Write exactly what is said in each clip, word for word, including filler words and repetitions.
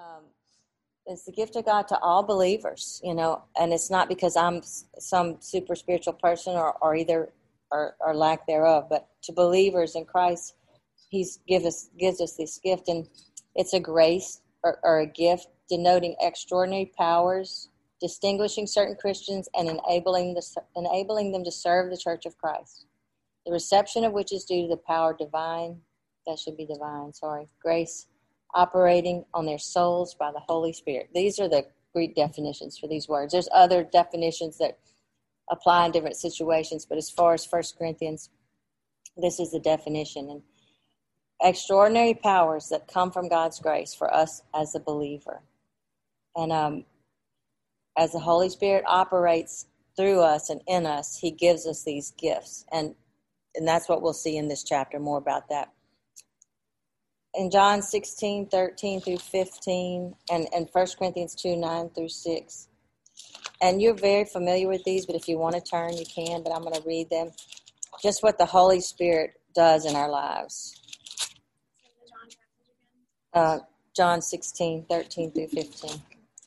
Um, it's the gift of God to all believers, you know, and it's not because I'm some super spiritual person or, or either or, or lack thereof, but to believers in Christ, He's give us gives us this gift, and it's a grace or, or a gift denoting extraordinary powers, distinguishing certain Christians and enabling the, enabling them to serve the Church of Christ. The reception of which is due to the power divine, that should be divine, sorry, grace operating on their souls by the Holy Spirit. These are the Greek definitions for these words. There's other definitions that apply in different situations, but as far as First Corinthians, this is the definition. And extraordinary powers that come from God's grace for us as a believer. And um, as the Holy Spirit operates through us and in us, He gives us these gifts. And, and that's what we'll see in this chapter, more about that. In John sixteen, thirteen through fifteen, and, and First Corinthians two, nine through six. And you're very familiar with these, but if you want to turn, you can, but I'm going to read them. Just what the Holy Spirit does in our lives. Uh, John sixteen, thirteen through fifteen.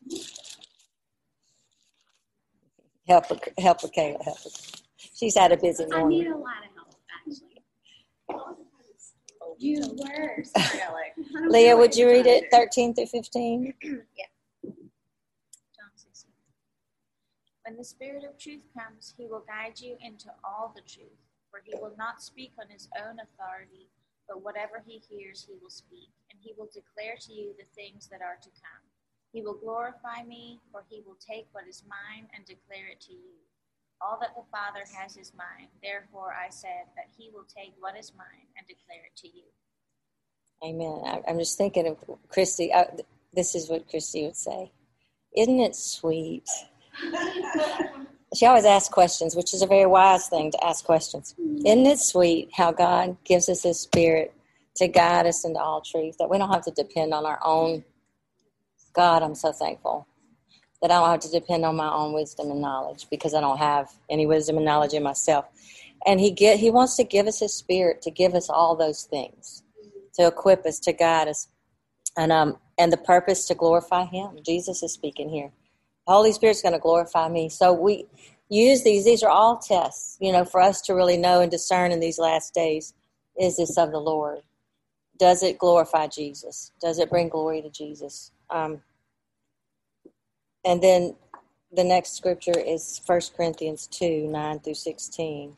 Help, help Kayla, help her. She's had a busy morning. I need a lot of help, actually. You were. Sorry, Alex. Leah, would you read it, thirteen through fifteen? Yeah. John sixteen. When the Spirit of truth comes, He will guide you into all the truth, for He will not speak on His own authority, but whatever He hears, He will speak, and He will declare to you the things that are to come. He will glorify me, for He will take what is mine and declare it to you. All that the Father has is mine. Therefore I said that He will take what is mine and declare it to you. Amen. I, I'm just thinking of Christy. I, this is what Christy would say. Isn't it sweet? She always asks questions, which is a very wise thing to ask questions. Isn't it sweet how God gives us His Spirit to guide us into all truth, that we don't have to depend on our own. God, I'm so thankful that I don't have to depend on my own wisdom and knowledge, because I don't have any wisdom and knowledge in myself. And he get, he wants to give us His Spirit to give us all those things, to equip us, to guide us, and um and the purpose to glorify Him. Jesus is speaking here. The Holy Spirit's going to glorify me. So we use these. These are all tests, you know, for us to really know and discern in these last days. Is this of the Lord? Does it glorify Jesus? Does it bring glory to Jesus? Um, and then the next scripture is First Corinthians two, nine through sixteen.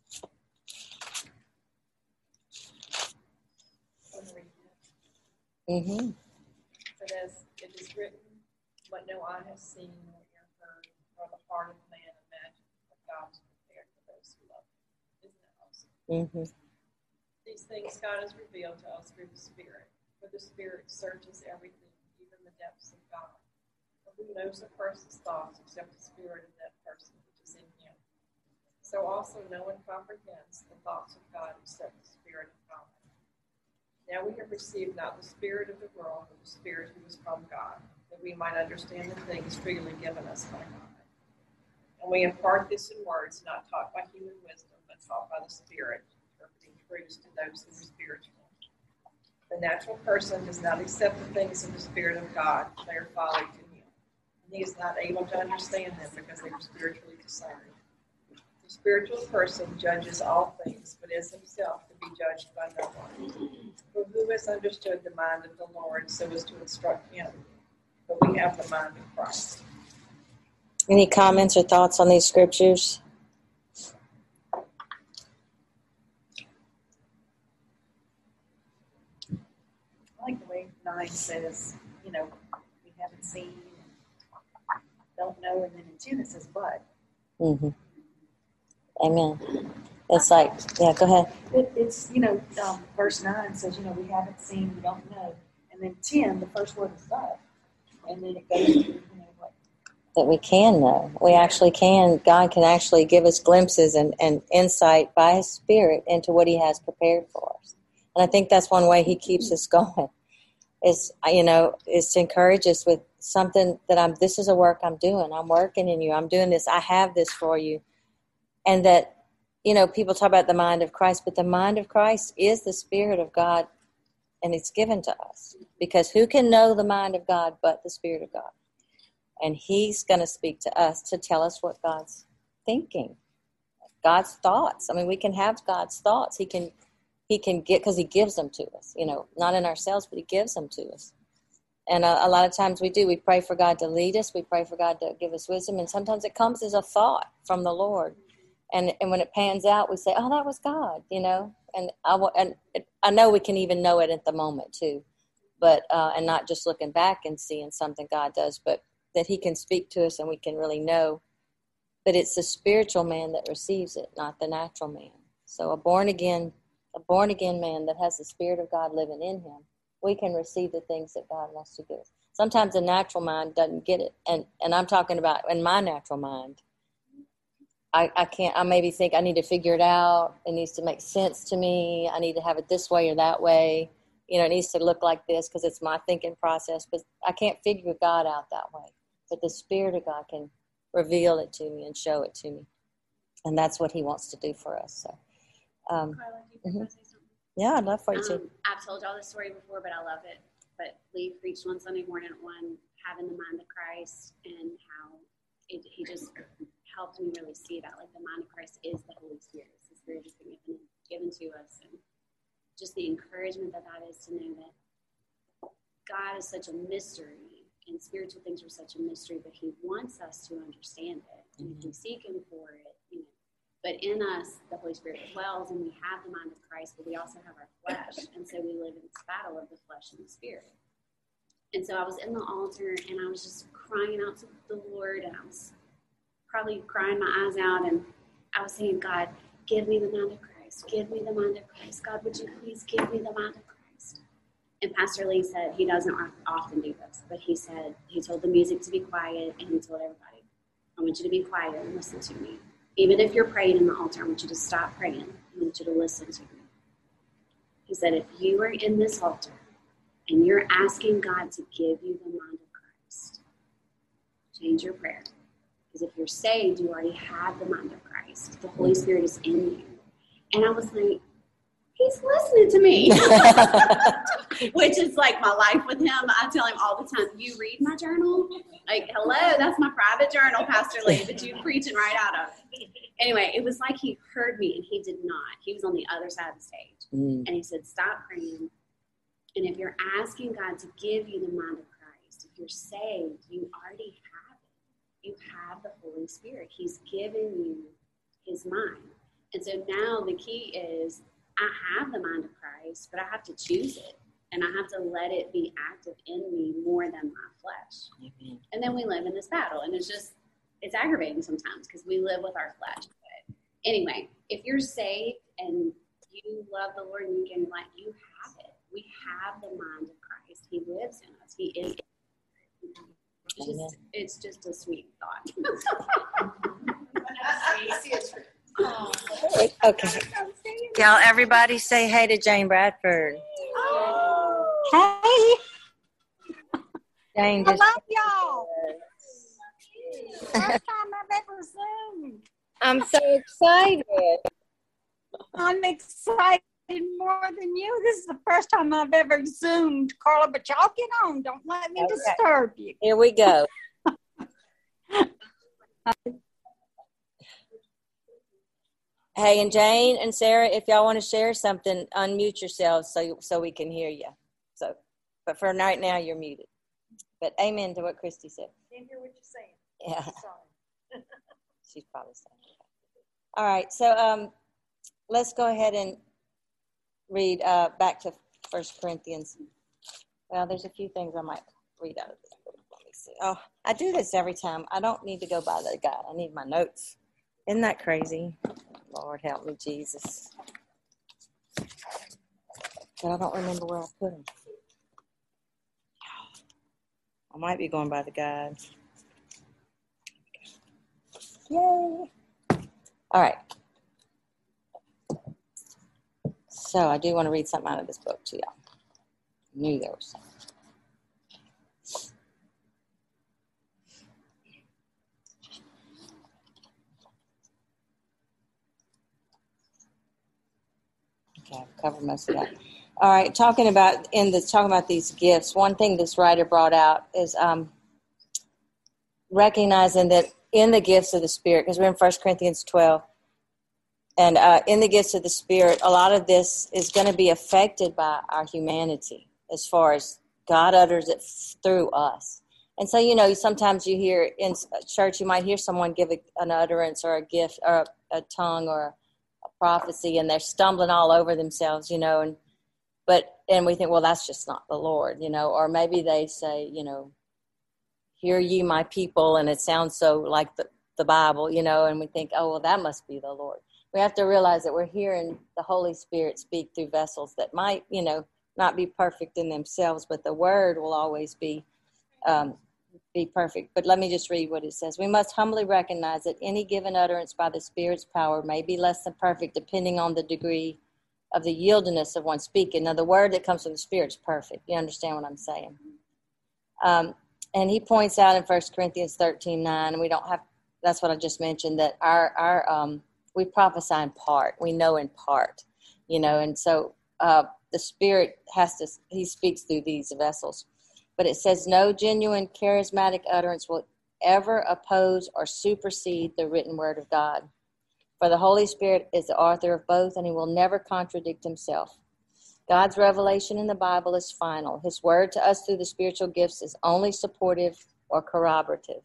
Mm-hmm. For as it is written, what no eye has seen, nor ear heard, nor the heart of man imagined, what God has prepared for those who love Him. Isn't that awesome? Mm-hmm. These things God has revealed to us through the Spirit, for the Spirit searches everything, even the depths of God. For who knows a person's thoughts except the Spirit of that person which is in him? So also no one comprehends the thoughts of God except the Spirit of God. Now we have received not the spirit of the world, but the Spirit who is from God, that we might understand the things freely given us by God. And we impart this in words not taught by human wisdom, but taught by the Spirit, interpreting truths to those who are spiritual. The natural person does not accept the things of the Spirit of God, they are folly to him. And he is not able to understand them because they are spiritually discerned. The spiritual person judges all things, but is himself to be judged by no one. For who has understood the mind of the Lord so as to instruct him? But we have the mind of Christ. Any comments or thoughts on these scriptures? I like the way nine says, you know, we haven't seen, don't know, and then in ten it says but. Mm-hmm. Amen. It's like, yeah, go ahead. It, it's, you know, um, verse nine says, you know, we haven't seen, we don't know. And then ten, the first word is but. And then it goes to, you know, what? That we can know. We actually can. God can actually give us glimpses and, and insight by His Spirit into what He has prepared for us. And I think that's one way He keeps us going. Is, you know, is to encourage us with something that I'm, this is a work I'm doing. I'm working in you. I'm doing this. I have this for you. And that, you know, people talk about the mind of Christ, but the mind of Christ is the Spirit of God and it's given to us. Because who can know the mind of God but the Spirit of God? And he's going to speak to us to tell us what God's thinking, God's thoughts. I mean, we can have God's thoughts. He can, he can get, because he gives them to us, you know, not in ourselves, but he gives them to us. And a, a lot of times we do. We pray for God to lead us. We pray for God to give us wisdom. And sometimes it comes as a thought from the Lord. And and when it pans out, we say, oh, that was God, you know. And I, and it, I know we can even know it at the moment, too. But uh, and not just looking back and seeing something God does, but that he can speak to us and we can really know. But it's the spiritual man that receives it, not the natural man. So a born again, a born again man that has the Spirit of God living in him, we can receive the things that God wants to give us. Sometimes the natural mind doesn't get it. And, and I'm talking about in my natural mind. I, I can't, I maybe think I need to figure it out. It needs to make sense to me. I need to have it this way or that way. You know, it needs to look like this because it's my thinking process. But I can't figure God out that way. But the Spirit of God can reveal it to me and show it to me. And that's what he wants to do for us. So, um, Carla, do you mm-hmm. want to say something? Yeah, I'd love for you um, to. I've told y'all this story before, but I love it. But Lee preached one Sunday morning on having the mind of Christ and how it, he just helped me really see that. Like the mind of Christ is the Holy Spirit. It's the Spirit that's been given, given to us. And just the encouragement that that is to know that God is such a mystery and spiritual things are such a mystery, but he wants us to understand it. And if we seek him for it, you know. But in us, the Holy Spirit dwells, and we have the mind of Christ, but we also have our flesh. And so we live in this battle of the flesh and the spirit. And so I was in the altar, and I was just crying out to the Lord, and I was probably crying my eyes out, and I was saying, God, give me the mind of Christ. Give me the mind of Christ. God, would you please give me the mind of Christ? And Pastor Lee said he doesn't often do this, but he said, he told the music to be quiet, and he told everybody, I want you to be quiet and listen to me. Even if you're praying in the altar, I want you to stop praying. I want you to listen to me. He said, if you are in this altar and you're asking God to give you the mind of Christ, change your prayer. Because if you're saved, you already have the mind of Christ. The Holy Spirit is in you. And I was like, he's listening to me. Which is like my life with him. I tell him all the time, you read my journal? Like, hello, that's my private journal, Pastor Lee, that you're preaching right out of. Anyway, it was like he heard me, and he did not. He was on the other side of the stage. Mm. And he said, stop praying. And if you're asking God to give you the mind of Christ, if you're saved, you already have it. You have the Holy Spirit. He's given you his mind. And so now the key is, I have the mind of Christ, but I have to choose it. And I have to let it be active in me more than my flesh. Mm-hmm. And then we live in this battle. And it's just, it's aggravating sometimes because we live with our flesh. But anyway, if you're saved and you love the Lord and you can, like, you have it. We have the mind of Christ. He lives in us. He is. It's just, it's just a sweet thought. Oh. Okay. Y'all, everybody say hey to Jane Bradford. Hey. Jane, I love y'all. First time I've ever Zoomed. I'm so excited. I'm excited more than you. This is the first time I've ever Zoomed, Carla, but y'all get on. Don't let me okay. disturb you. Here we go. Hey, and Jane and Sarah, if y'all want to share something, unmute yourselves so so we can hear you. So, but for right now, you're muted. But amen to what Christy said. Can't hear what you're saying. Yeah. Sorry. She's probably saying that. All right, so um, let's go ahead and read uh, back to First Corinthians. Well, there's a few things I might read out of this book. Let me see. Oh, I do this every time. I don't need to go by the guide. I need my notes. Isn't that crazy? Lord, help me, Jesus. But I don't remember where I put them. I might be going by the guide. Yay. All right. So I do want to read something out of this book to y'all. I knew there was something. Okay, I've covered most of that. All right, talking about in the talking about these gifts, one thing this writer brought out is um, recognizing that in the gifts of the Spirit, because we're in First Corinthians twelve, and uh, in the gifts of the Spirit, a lot of this is going to be affected by our humanity as far as God utters it through us. And so, you know, sometimes you hear in church, you might hear someone give a, an utterance or a gift or a, a tongue or a prophecy, and they're stumbling all over themselves, you know, and but and we think, well, that's just not the Lord, you know, or maybe they say, you know, hear ye my people, and it sounds so like the, the Bible, you know, and we think, oh, well, that must be the Lord. We have to realize that we're hearing the Holy Spirit speak through vessels that might, you know, not be perfect in themselves, but the word will always be um, be perfect. But let me just read what it says. We must humbly recognize that any given utterance by the Spirit's power may be less than perfect depending on the degree of the yieldedness of one speaking. Now, the word that comes from the Spirit is perfect. You understand what I'm saying? Um, and he points out in First Corinthians thirteen nine, and we don't have, that's what I just mentioned, that our, our um, we prophesy in part. We know in part, you know, and so uh, the Spirit has to, he speaks through these vessels. But it says no genuine charismatic utterance will ever oppose or supersede the written word of God. For the Holy Spirit is the author of both, and he will never contradict himself. God's revelation in the Bible is final. His word to us through the spiritual gifts is only supportive or corroborative.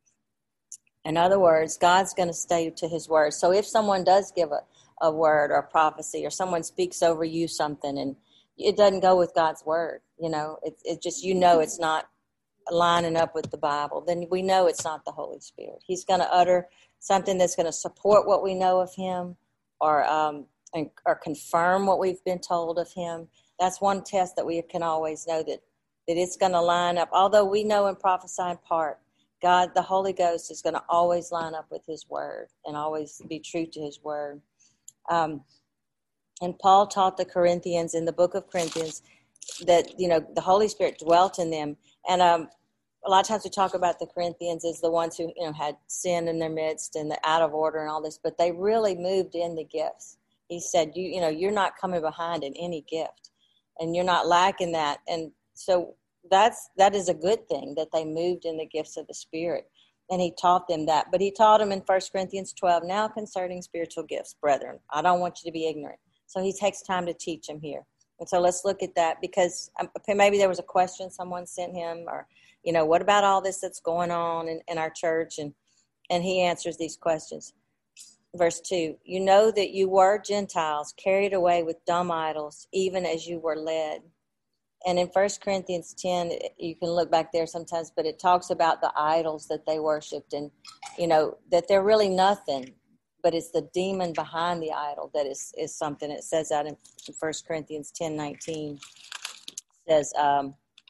In other words, God's going to stay to his word. So if someone does give a, a word or a prophecy, or someone speaks over you something and it doesn't go with God's word, you know, it, it just, you know, it's not lining up with the Bible, then we know it's not the Holy Spirit. He's going to utter something that's going to support what we know of him, or um, and, or confirm what we've been told of him. That's one test that we can always know that, that it's going to line up. Although we know and prophesy in part, God, the Holy Ghost, is going to always line up with his word and always be true to his word. Um, and Paul taught the Corinthians in the book of Corinthians that, you know, the Holy Spirit dwelt in them. And um, a lot of times we talk about the Corinthians as the ones who, you know, had sin in their midst and the out of order and all this, but they really moved in the gifts. He said, you, you know, you're not coming behind in any gift, and you're not lacking that. And so that's, that is a good thing that they moved in the gifts of the Spirit. And he taught them that. But he taught them in First Corinthians twelve, now concerning spiritual gifts, brethren, I don't want you to be ignorant. So he takes time to teach them here. And so let's look at that, because maybe there was a question someone sent him, or, you know, what about all this that's going on in, in our church? And, and he answers these questions. Verse two, you know that you were Gentiles carried away with dumb idols, even as you were led. And in First Corinthians ten, you can look back there sometimes, but it talks about the idols that they worshipped, and, you know, that they're really nothing, but it's the demon behind the idol that is, is something. It says that in First Corinthians ten nineteen. It says, um,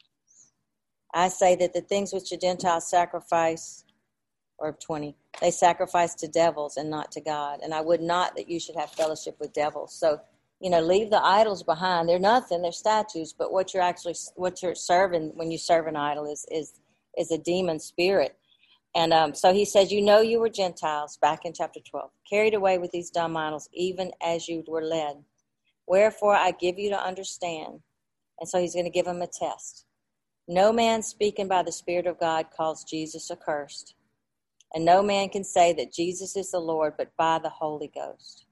I say that the things which the Gentiles sacrifice, or twenty, they sacrifice to devils and not to God. And I would not that you should have fellowship with devils. So, you know, leave the idols behind. They're nothing. They're statues. But what you're actually, what you're serving when you serve an idol is is is a demon spirit. And um, so he says, you know you were Gentiles, back in chapter twelve, carried away with these dumb idols, even as you were led. Wherefore I give you to understand. And so he's going to give them a test. No man speaking by the Spirit of God calls Jesus accursed. And no man can say that Jesus is the Lord, but by the Holy Ghost.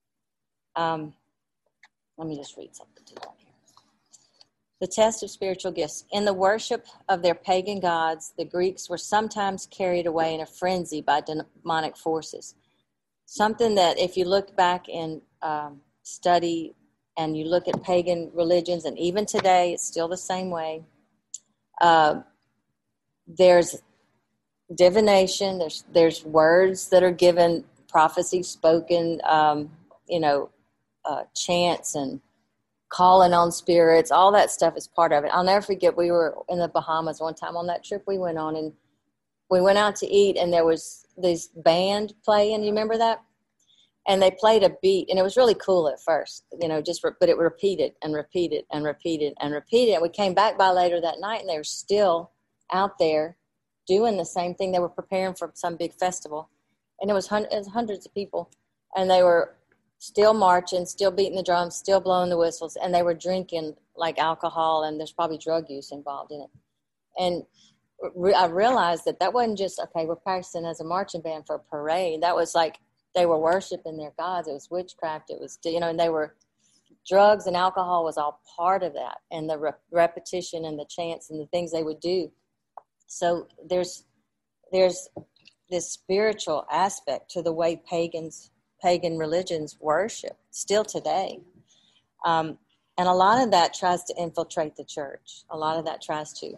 Um, let me just read something to that here. The test of spiritual gifts. In the worship of their pagan gods, the Greeks were sometimes carried away in a frenzy by demonic forces. Something that if you look back and um, study and you look at pagan religions, and even today it's still the same way, uh, there's divination, there's there's words that are given, prophecy spoken, um, you know, uh, chants and calling on spirits, all that stuff is part of it. I'll never forget, we were in the Bahamas one time on that trip we went on, and we went out to eat, and there was this band playing. You remember that? And they played a beat, and it was really cool at first, you know, just, but it repeated and repeated and repeated and repeated. And we came back by later that night, and they were still out there doing the same thing. They were preparing for some big festival, and it was, hun- it was hundreds of people, and they were still marching, still beating the drums, still blowing the whistles, and they were drinking like alcohol, and there's probably drug use involved in it. And re- I realized that that wasn't just, okay, we're practicing as a marching band for a parade. That was like they were worshiping their gods. It was witchcraft. It was, you know, and they were, drugs and alcohol was all part of that, and the re- repetition and the chants and the things they would do. So there's there's this spiritual aspect to the way pagans, pagan religions worship still today. Um, and a lot of that tries to infiltrate the church. A lot of that tries to.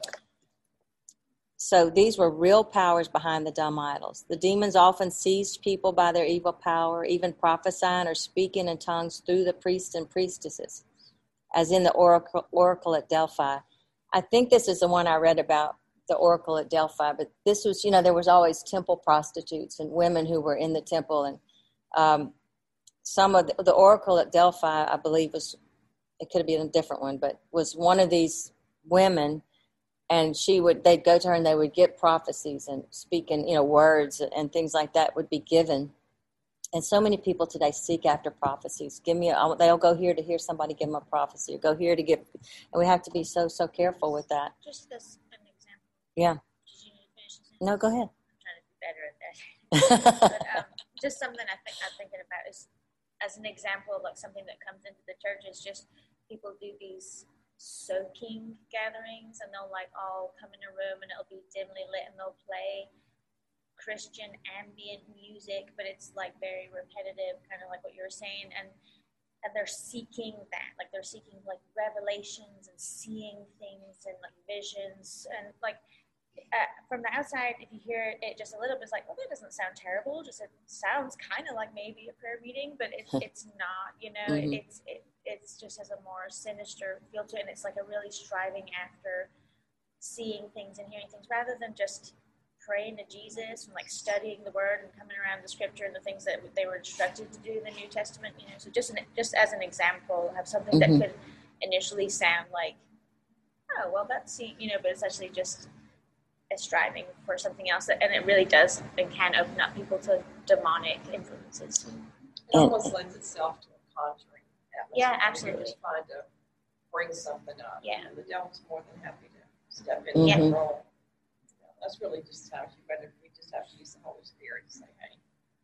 So these were real powers behind the dumb idols. The demons often seized people by their evil power, even prophesying or speaking in tongues through the priests and priestesses, as in the oracle, oracle at Delphi. I think this is the one I read about, the oracle at Delphi, but this was, you know, there was always temple prostitutes and women who were in the temple, and um, some of the, the oracle at Delphi, I believe, was, it could have been a different one, but was one of these women. And she would, they'd go to her and they would get prophecies and speaking, you know, words and things like that would be given. And so many people today seek after prophecies. Give me, a, they'll go here to hear somebody give them a prophecy, or go here to give, and we have to be so, so careful with that. Just this, an example. Yeah. Did you need to finish this? No, go ahead. I'm trying to be better at that. But um, just something I think I'm thinking about is, as an example of like something that comes into the church, is just people do these soaking gatherings, and they'll like all come in a room and it'll be dimly lit, and they'll play Christian ambient music, but it's like very repetitive, kind of like what you were saying, and and they're seeking that, like they're seeking like revelations and seeing things and like visions, and like uh, from the outside, if you hear it just a little bit, it's like, well, that doesn't sound terrible, just it sounds kind of like maybe a prayer meeting, but it, it's not, you know. Mm-hmm. it, it's it it's just has a more sinister feel to it, and it's like a really striving after seeing things and hearing things, rather than just praying to Jesus and like studying the word and coming around the scripture and the things that they were instructed to do in the New Testament, you know. So just an, just as an example, have something Mm-hmm. that could initially sound like, oh, well, that's, you know, but it's actually just a striving for something else, that, and it really does and can open up people to demonic influences. It almost lends itself to a conjuring. Yeah, absolutely. You're just trying to bring something up. Yeah. And the devil's more than happy to step in Mm-hmm. and role. You know, that's really just how you better, we just have to use the Holy Spirit to say, hey,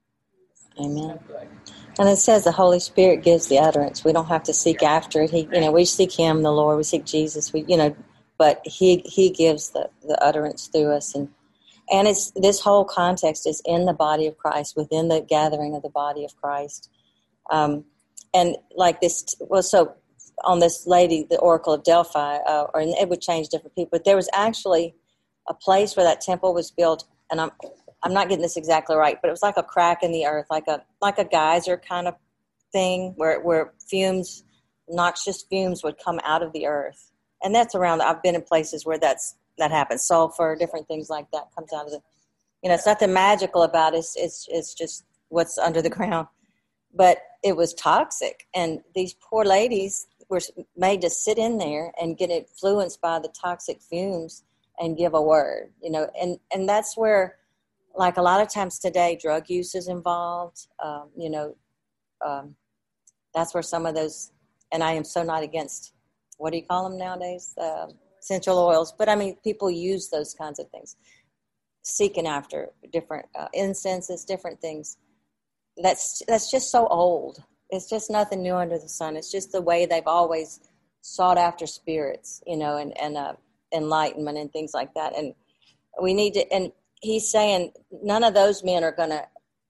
this is Amen. no good. And it says the Holy Spirit gives the utterance. We don't have to seek after it. He, you know, we seek Him, the Lord. We seek Jesus. We, you know, but He He gives the, the utterance through us, and and it's this whole context is in the body of Christ, within the gathering of the body of Christ. Um, and like this, well, so on this lady, the Oracle of Delphi, uh, or it would change different people, but there was actually a place where that temple was built, and I'm I'm not getting this exactly right, but it was like a crack in the earth, like a like a geyser kind of thing, where where fumes, noxious fumes, would come out of the earth, and that's around. I've been in places where that's that happens. Sulfur, different things like that comes out of the. You know, it's nothing magical about it. It's it's, it's just what's under the ground, but it was toxic, and these poor ladies were made to sit in there and get influenced by the toxic fumes and give a word. You know, and and that's where, like a lot of times today, drug use is involved. Um, you know, um, that's where some of those, and I am so not against, what do you call them nowadays? Uh, essential oils. But I mean, people use those kinds of things, seeking after different uh, incenses, different things. That's that's just so old. It's just nothing new under the sun. It's just the way they've always sought after spirits, you know, and, and uh, enlightenment and things like that. And we need to, and he's saying none of those men are going to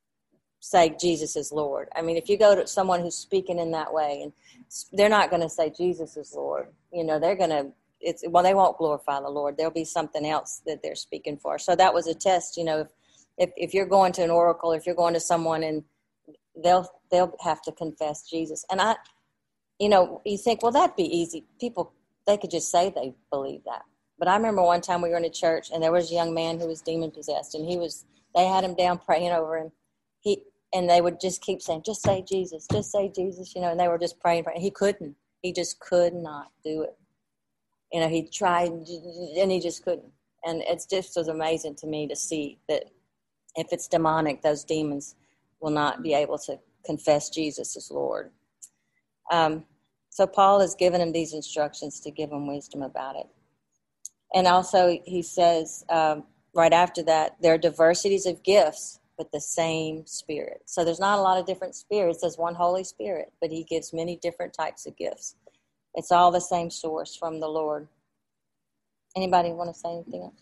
say Jesus is Lord. I mean, if you go to someone who's speaking in that way, and they're not going to say Jesus is Lord, you know, they're going to, it's, well, they won't glorify the Lord. There'll be something else that they're speaking for. So that was a test, you know, if, if, if you're going to an oracle, if you're going to someone, and they'll, they'll have to confess Jesus. And I, you know, you think, well, that'd be easy. People, they could just say they believe that. But I remember one time we were in a church, and there was a young man who was demon possessed, and he was, they had him down praying over him. He, and they would just keep saying, just say Jesus, just say Jesus, you know, and they were just praying for him. He couldn't, he just could not do it. You know, he tried, and he just couldn't. And it's just was amazing to me to see that if it's demonic, those demons will not be able to confess Jesus as Lord. Um, so Paul has given him these instructions to give him wisdom about it. And also he says um, right after that, there are diversities of gifts, but the same Spirit. So there's not a lot of different spirits. There's one Holy Spirit, but he gives many different types of gifts. It's all the same source from the Lord. Anybody want to say anything else?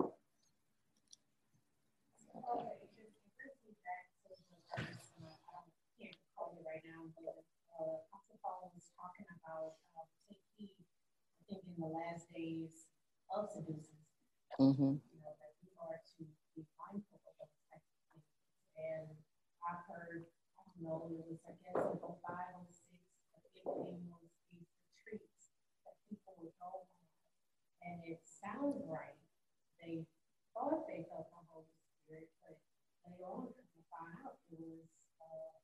In the last days of seducers, Mm-hmm. you know, that we are to be mindful of those types of things. And I've heard, I don't know, it was, I guess, like oh five, oh six, fifteen was these retreats that people would go on. And it sounds right. They thought they felt the Holy Spirit, but later on, because we found out it was, uh,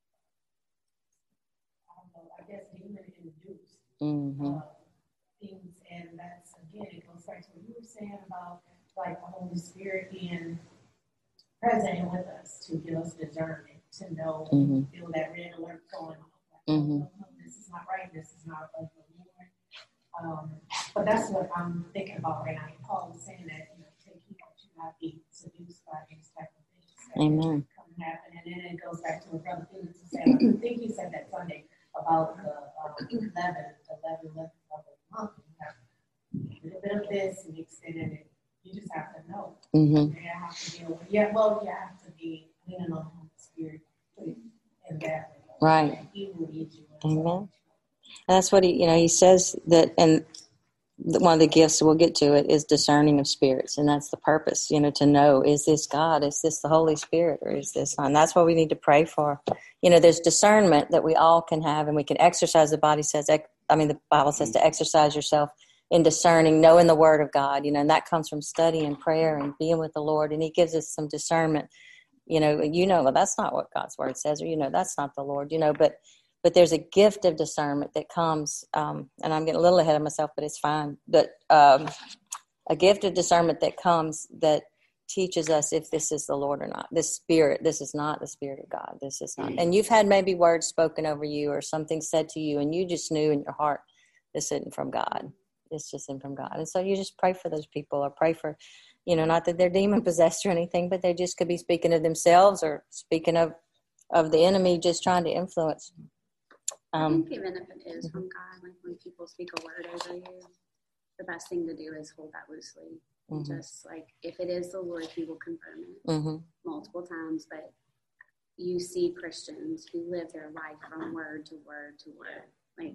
I don't know, I guess demon induced. Mm-hmm. Uh, things, and that's again, it goes back to what you were saying about like the Holy Spirit being present with us to give us discernment, to know, Mm-hmm. feel that red alert going on. Like, Mm-hmm. oh, no, no, this is not right. This is not of the Lord. Um, but that's what I'm thinking about right now. Paul was saying that, you know, take heed that you not be seduced by these type of things. That Amen. come and happen, and then it goes back to what Brother Felix was saying. I think he said that Sunday about the um, eleven, eleven, eleven. Month, you have a little bit of this and extending it. You just have to know. Mm-hmm. You have to deal with, yeah, well, you have to be leaning on the Holy Spirit in that way. Right. He will lead you. Amen. And that's what he, you know, he says that, and one of the gifts, we'll get to it, is discerning of spirits. And that's the purpose, you know, to know, is this God? Is this the Holy Spirit? Or is this not? And that's what we need to pray for. You know, there's discernment that we all can have, and we can exercise. The body says, I mean, the Bible says to exercise yourself in discerning, knowing the Word of God, you know, and that comes from study and prayer and being with the Lord. And he gives us some discernment, you know, you know, well, that's not what God's Word says, or, you know, that's not the Lord, you know, but But there's a gift of discernment that comes, um, and I'm getting a little ahead of myself, but it's fine. But um, a gift of discernment that comes that teaches us if this is the Lord or not. This spirit, this is not the Spirit of God. This is not. And you've had maybe words spoken over you or something said to you, and you just knew in your heart, this isn't from God. This isn't from God. And so you just pray for those people, or pray for, you know, not that they're demon possessed or anything, but they just could be speaking of themselves or speaking of, of the enemy just trying to influence. Um, I think even if it is from God, like when people speak a word over you, the best thing to do is hold that loosely. Mm-hmm. Just like, if it is the Lord, he will confirm it mm-hmm. multiple times. But you see Christians who live their life from word to word to word. Like,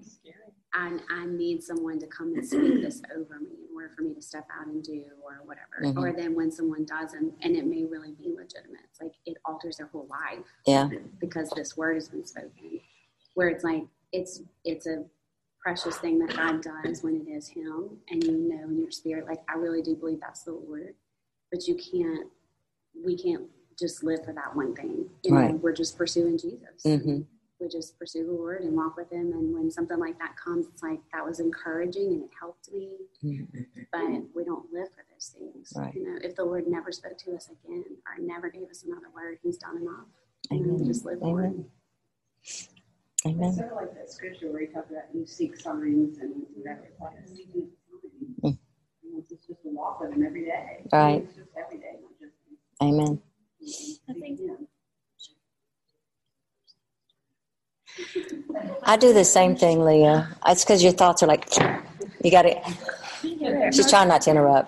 I, I need someone to come and speak this over me in order for me to step out and do or whatever. Mm-hmm. Or then when someone doesn't, and it may really be legitimate, it's like it alters their whole life. Yeah. Because this word has been spoken. Where it's like, it's it's a precious thing that God does when it is him, and you know in your spirit, like, I really do believe that's the Lord. But you can't, we can't just live for that one thing. You right. know, we're just pursuing Jesus. Mm-hmm. We just pursue the Lord and walk with him. And when something like that comes, it's like, that was encouraging and it helped me. Mm-hmm. But we don't live for those things. Right. You know, if the Lord never spoke to us again or never gave us another word, he's done enough. Amen. And we just live for him. Amen. It's sort of like that scripture where he talks about you seek signs and whatever. It's like a seeking sign. It's just a walk with him every day. Right. It's just every day, not just. Amen. I think. I do the same thing, Leah. It's because your thoughts are like, you got it. She's trying not to interrupt.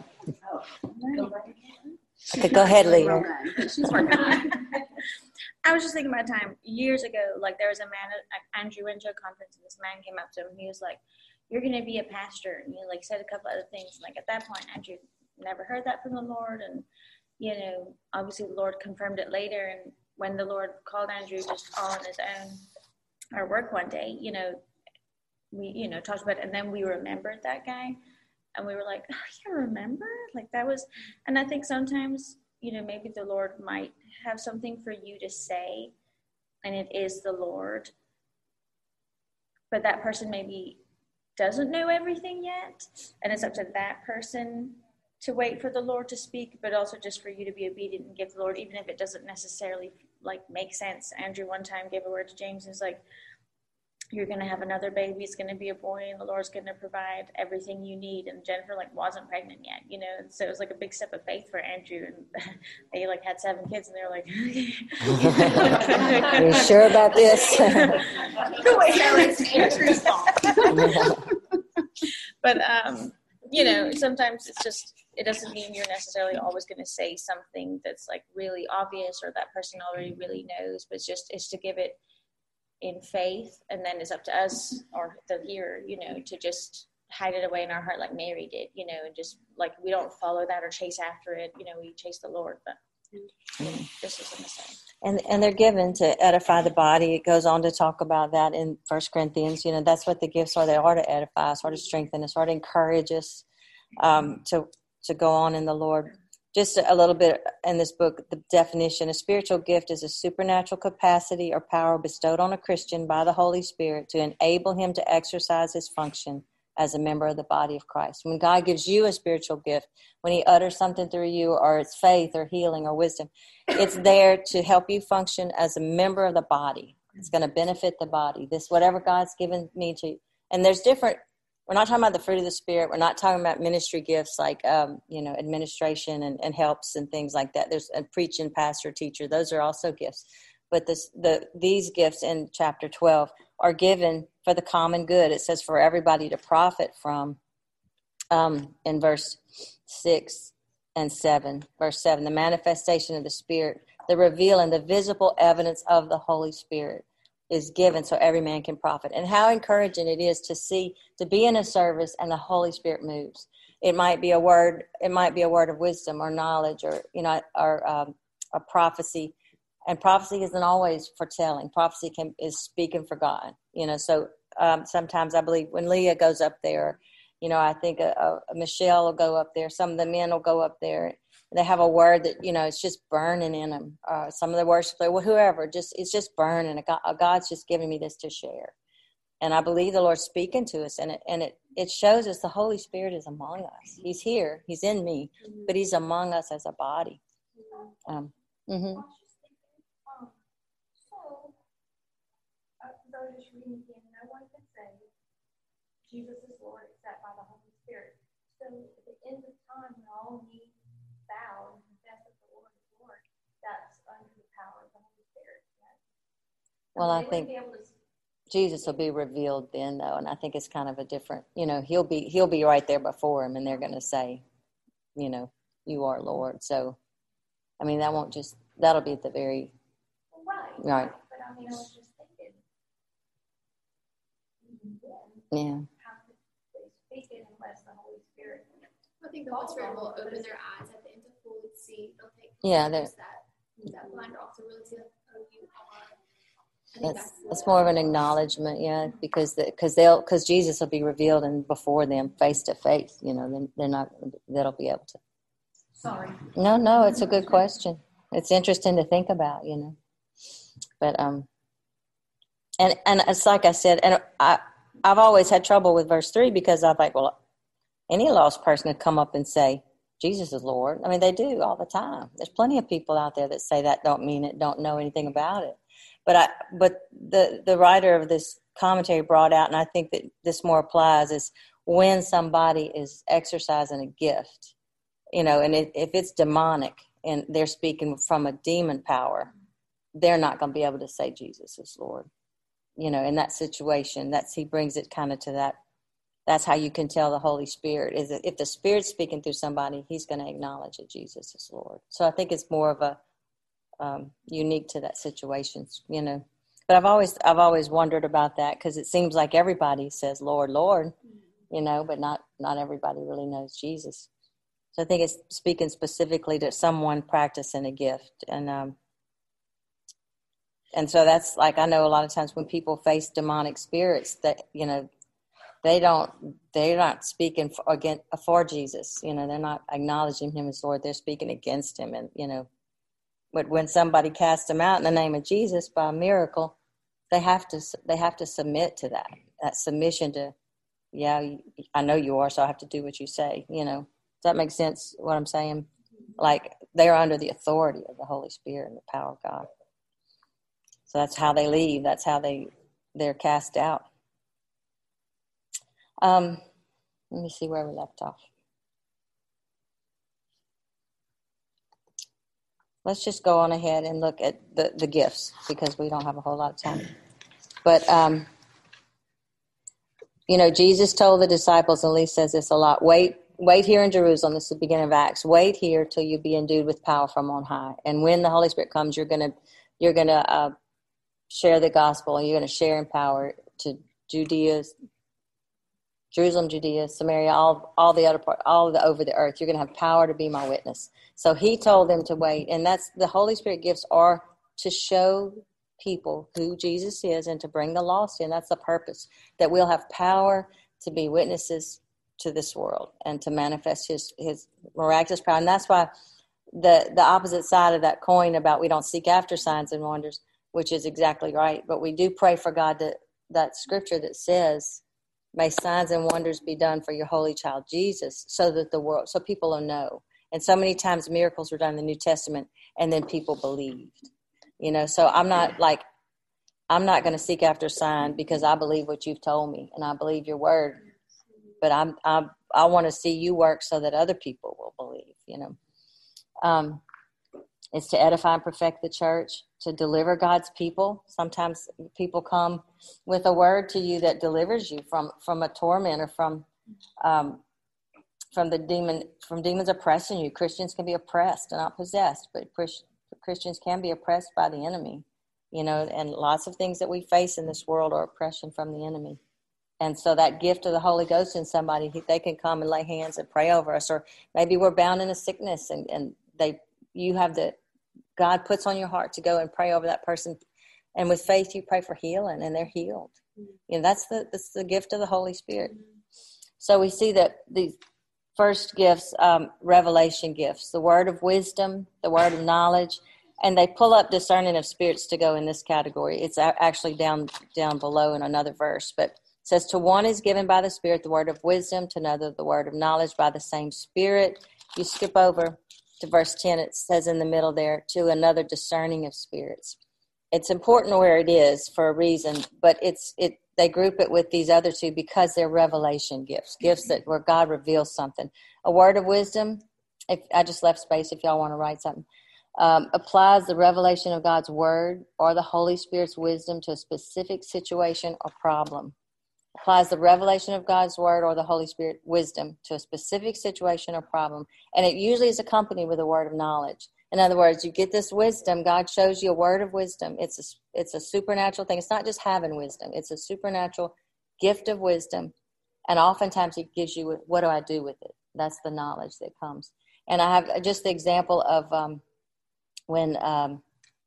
Okay, go ahead, Leah. She's working on it. I was just thinking about a time years ago, like there was a man at Andrew went to a conference, and this man came up to him and he was like, "You're going to be a pastor," and he like said a couple other things. Like at that point, Andrew never heard that from the Lord, and you know, obviously the Lord confirmed it later. And when the Lord called Andrew just all on his own, our work one day, you know, we you know talked about it, and then we remembered that guy, and we were like, "Oh, you remember?" Like that was, and I think sometimes, you know, maybe the Lord might have something for you to say, and it is the Lord, but that person maybe doesn't know everything yet, and it's up to that person to wait for the Lord to speak, but also just for you to be obedient and give the Lord, even if it doesn't necessarily like make sense. Andrew one time gave a word to James. He's like, you're going to have another baby. It's going to be a boy, and the Lord's going to provide everything you need. And Jennifer like wasn't pregnant yet, you know, and so it was like a big step of faith for Andrew. And they like had seven kids, and they were like, "You're sure about this?" So it's Andrew's fault. But um, you know, sometimes it's just, it doesn't mean you're necessarily always going to say something that's like really obvious or that person already really knows. But it's just it's to give it in faith, and then it's up to us or the hearer, you know, to just hide it away in our heart like Mary did, you know, and just like we don't follow that or chase after it, you know, we chase the Lord. But you know, this is a mistake. And and they're given to edify the body. It goes on to talk about that in First Corinthians. You know, that's what the gifts are. They are to edify us, or to strengthen us, or to encourage us um, to to go on in the Lord. Just a little bit in this book, the definition: a spiritual gift is a supernatural capacity or power bestowed on a Christian by the Holy Spirit to enable him to exercise his function as a member of the body of Christ. When God gives you a spiritual gift, when he utters something through you, or it's faith or healing or wisdom, it's there to help you function as a member of the body. It's going to benefit the body. This, whatever God's given me to, and there's different, we're not talking about the fruit of the Spirit. We're not talking about ministry gifts like, um, you know, administration and, and helps and things like that. There's a preaching, pastor, teacher. Those are also gifts. But this, the these gifts in chapter twelve are given for the common good. It says for everybody to profit from, um, in verse six and seven. Verse seven, the manifestation of the Spirit, the revealing, the visible evidence of the Holy Spirit is given so every man can profit. And how encouraging it is to see, to be in a service and the Holy Spirit moves. It might be a word, it might be a word of wisdom or knowledge, or, you know, or um, a prophecy. And prophecy isn't always foretelling. Prophecy can is speaking for God, you know. So um, sometimes I believe when Leah goes up there, you know, I think a, a Michelle will go up there. Some of the men will go up there. They have a word that, you know, it's just burning in them. Uh, some of the worship, well, whoever, just it's just burning. God, God's just giving me this to share. And I believe the Lord's speaking to us, and it and it, it shows us the Holy Spirit is among us. He's here. He's in me, but he's among us as a body. Um, mm-hmm. I was just reading again, no one can say Jesus is Lord except by the Holy Spirit. So at the end of time, when all knees bow and confess that the Lord is Lord, that's under the power of the Holy Spirit. Right? Well, I think Jesus will be revealed then, though, and I think it's kind of a different, you know, he'll be he'll be right there before him, and they're going to say, you know, you are Lord. So, I mean, that won't just, that'll be at the very, right. Right. But I mean, I was just thinking, yeah. how could they speak it unless the Holy Spirit? I think the Holy Spirit will open their eyes at the end to fully see. They'll take yeah, that, that blinder off to really see who you are. That's, that's it's more of an acknowledgement, yeah, because because the, they'll because Jesus will be revealed and before them face to face. You know, then they're not they'll be able to. Sorry. No, no, it's a good question. It's interesting to think about, you know. But um, and and it's like I said, and I I've always had trouble with verse three because I think, well, any lost person could come up and say Jesus is Lord. I mean, they do all the time. There's plenty of people out there that say that, don't mean it, don't know anything about it. But I, but the, the writer of this commentary brought out, and I think that this more applies, is when somebody is exercising a gift, you know, and it, if it's demonic and they're speaking from a demon power, they're not going to be able to say Jesus is Lord. You know, in that situation, that's, he brings it kind of to that. That's how you can tell the Holy Spirit is that if the Spirit's speaking through somebody, he's going to acknowledge that Jesus is Lord. So I think it's more of a, Um, unique to that situation, you know. But I've always I've always wondered about that because it seems like everybody says Lord, Lord, you know, but not not everybody really knows Jesus. So I think it's speaking specifically to someone practicing a gift, and um, and so that's like I know a lot of times when people face demonic spirits, that you know, they don't they're not speaking for, again for Jesus, you know, they're not acknowledging him as Lord. They're speaking against him, and you know. But when somebody casts them out in the name of Jesus by a miracle, they have to they have to submit to that. That submission to, yeah, I know you are, so I have to do what you say. You know, does that make sense? What I'm saying? Like they're under the authority of the Holy Spirit and the power of God. So that's how they leave. That's how they, they're cast out. Um, let me see where we left off. Let's just go on ahead and look at the, the gifts because we don't have a whole lot of time. But, um, you know, Jesus told the disciples, and Lee says this a lot, wait, wait here in Jerusalem. This is the beginning of Acts. Wait here till you be endued with power from on high. And when the Holy Spirit comes, you're going to, you're going to uh, share the gospel, and you're going to share in power to Judea, Jerusalem, Judea, Samaria, all, all the other part, all the over the earth. You're going to have power to be my witness. So he told them to wait. And that's the Holy Spirit gifts are to show people who Jesus is and to bring the lost in. That's the purpose, that we'll have power to be witnesses to this world and to manifest his, his miraculous power. And that's why the, the opposite side of that coin about we don't seek after signs and wonders, which is exactly right. But we do pray for God to, that scripture that says, may signs and wonders be done for your holy child Jesus, so that the world, so people will know. And so many times miracles were done in the New Testament, and then people believed. You know, so I'm not like, I'm not going to seek after a sign because I believe what you've told me, and I believe your word. But I'm, I'm I want to see you work so that other people will believe. You know, um, it's to edify and perfect the church, to deliver God's people. Sometimes people come with a word to you that delivers you from, from a torment or from um, from the demon from demons oppressing you. Christians can be oppressed and not possessed, but Christians can be oppressed by the enemy. You know, and lots of things that we face in this world are oppression from the enemy. And so that gift of the Holy Ghost in somebody, they can come and lay hands and pray over us. Or maybe we're bound in a sickness, and, and they you have the God puts on your heart to go and pray over that person. And with faith, you pray for healing, and they're healed. Mm-hmm. You know, that's the that's the gift of the Holy Spirit. Mm-hmm. So we see that the first gifts, um, revelation gifts, the word of wisdom, the word of knowledge, and they pull up discerning of spirits to go in this category. It's actually down down below in another verse, but it says, to one is given by the Spirit the word of wisdom, to another the word of knowledge by the same Spirit. If you skip over to verse ten, it says in the middle there, to another discerning of spirits. It's important where it is for a reason, but it's it they group it with these other two because they're revelation gifts, gifts that where God reveals something. A word of wisdom, if I just left space if y'all want to write something, um, applies the revelation of God's word or the Holy Spirit's wisdom to a specific situation or problem. Applies the revelation of God's word or the Holy Spirit wisdom to a specific situation or problem. And it usually is accompanied with a word of knowledge. In other words, you get this wisdom. God shows you a word of wisdom. It's a, it's a supernatural thing. It's not just having wisdom. It's a supernatural gift of wisdom. And oftentimes he gives you, what do I do with it? That's the knowledge that comes. And I have just the example of um, when um,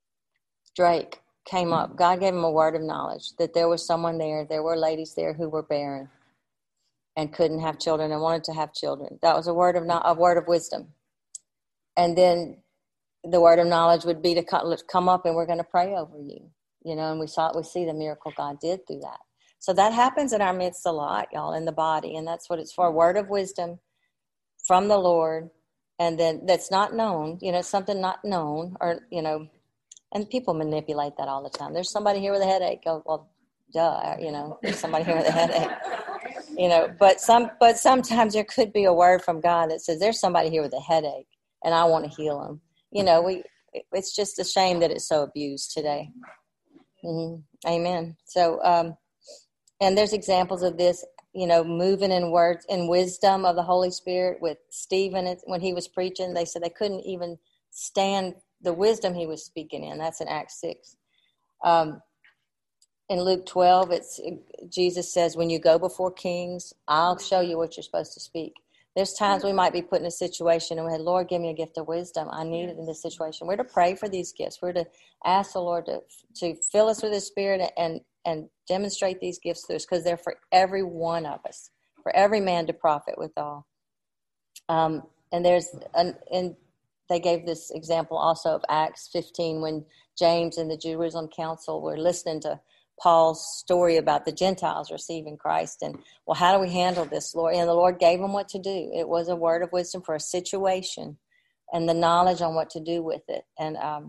Drake came up, God gave him a word of knowledge that there was someone there, there were ladies there who were barren and couldn't have children and wanted to have children. That was a word of no, a word of wisdom. And then the word of knowledge would be to come up and we're going to pray over you, you know, and we saw we see the miracle God did through that. So that happens in our midst a lot, y'all, in the body, and that's what it's for, a word of wisdom from the Lord, and then that's not known, you know, something not known, or, you know, and people manipulate that all the time. There's somebody here with a headache. Oh, well, duh, you know, there's somebody here with a headache. You know, but some, but sometimes there could be a word from God that says, there's somebody here with a headache, and I want to heal them. You know, we, it's just a shame that it's so abused today. Mm-hmm. Amen. So, um, and there's examples of this, you know, moving in words, in wisdom of the Holy Spirit with Stephen. When he was preaching, they said they couldn't even stand the wisdom he was speaking in. That's in Acts six. Um, in Luke twelve, it's Jesus says, when you go before kings, I'll show you what you're supposed to speak. There's times we might be put in a situation and we had, Lord, give me a gift of wisdom. I need it in this situation. We're to pray for these gifts. We're to ask the Lord to to fill us with His Spirit and and demonstrate these gifts through us, because they're for every one of us, for every man to profit withal. Um, and there's an in they gave this example also of Acts fifteen, when James and the Jerusalem council were listening to Paul's story about the Gentiles receiving Christ. And, well, how do we handle this, Lord? And the Lord gave them what to do. It was a word of wisdom for a situation and the knowledge on what to do with it. And um,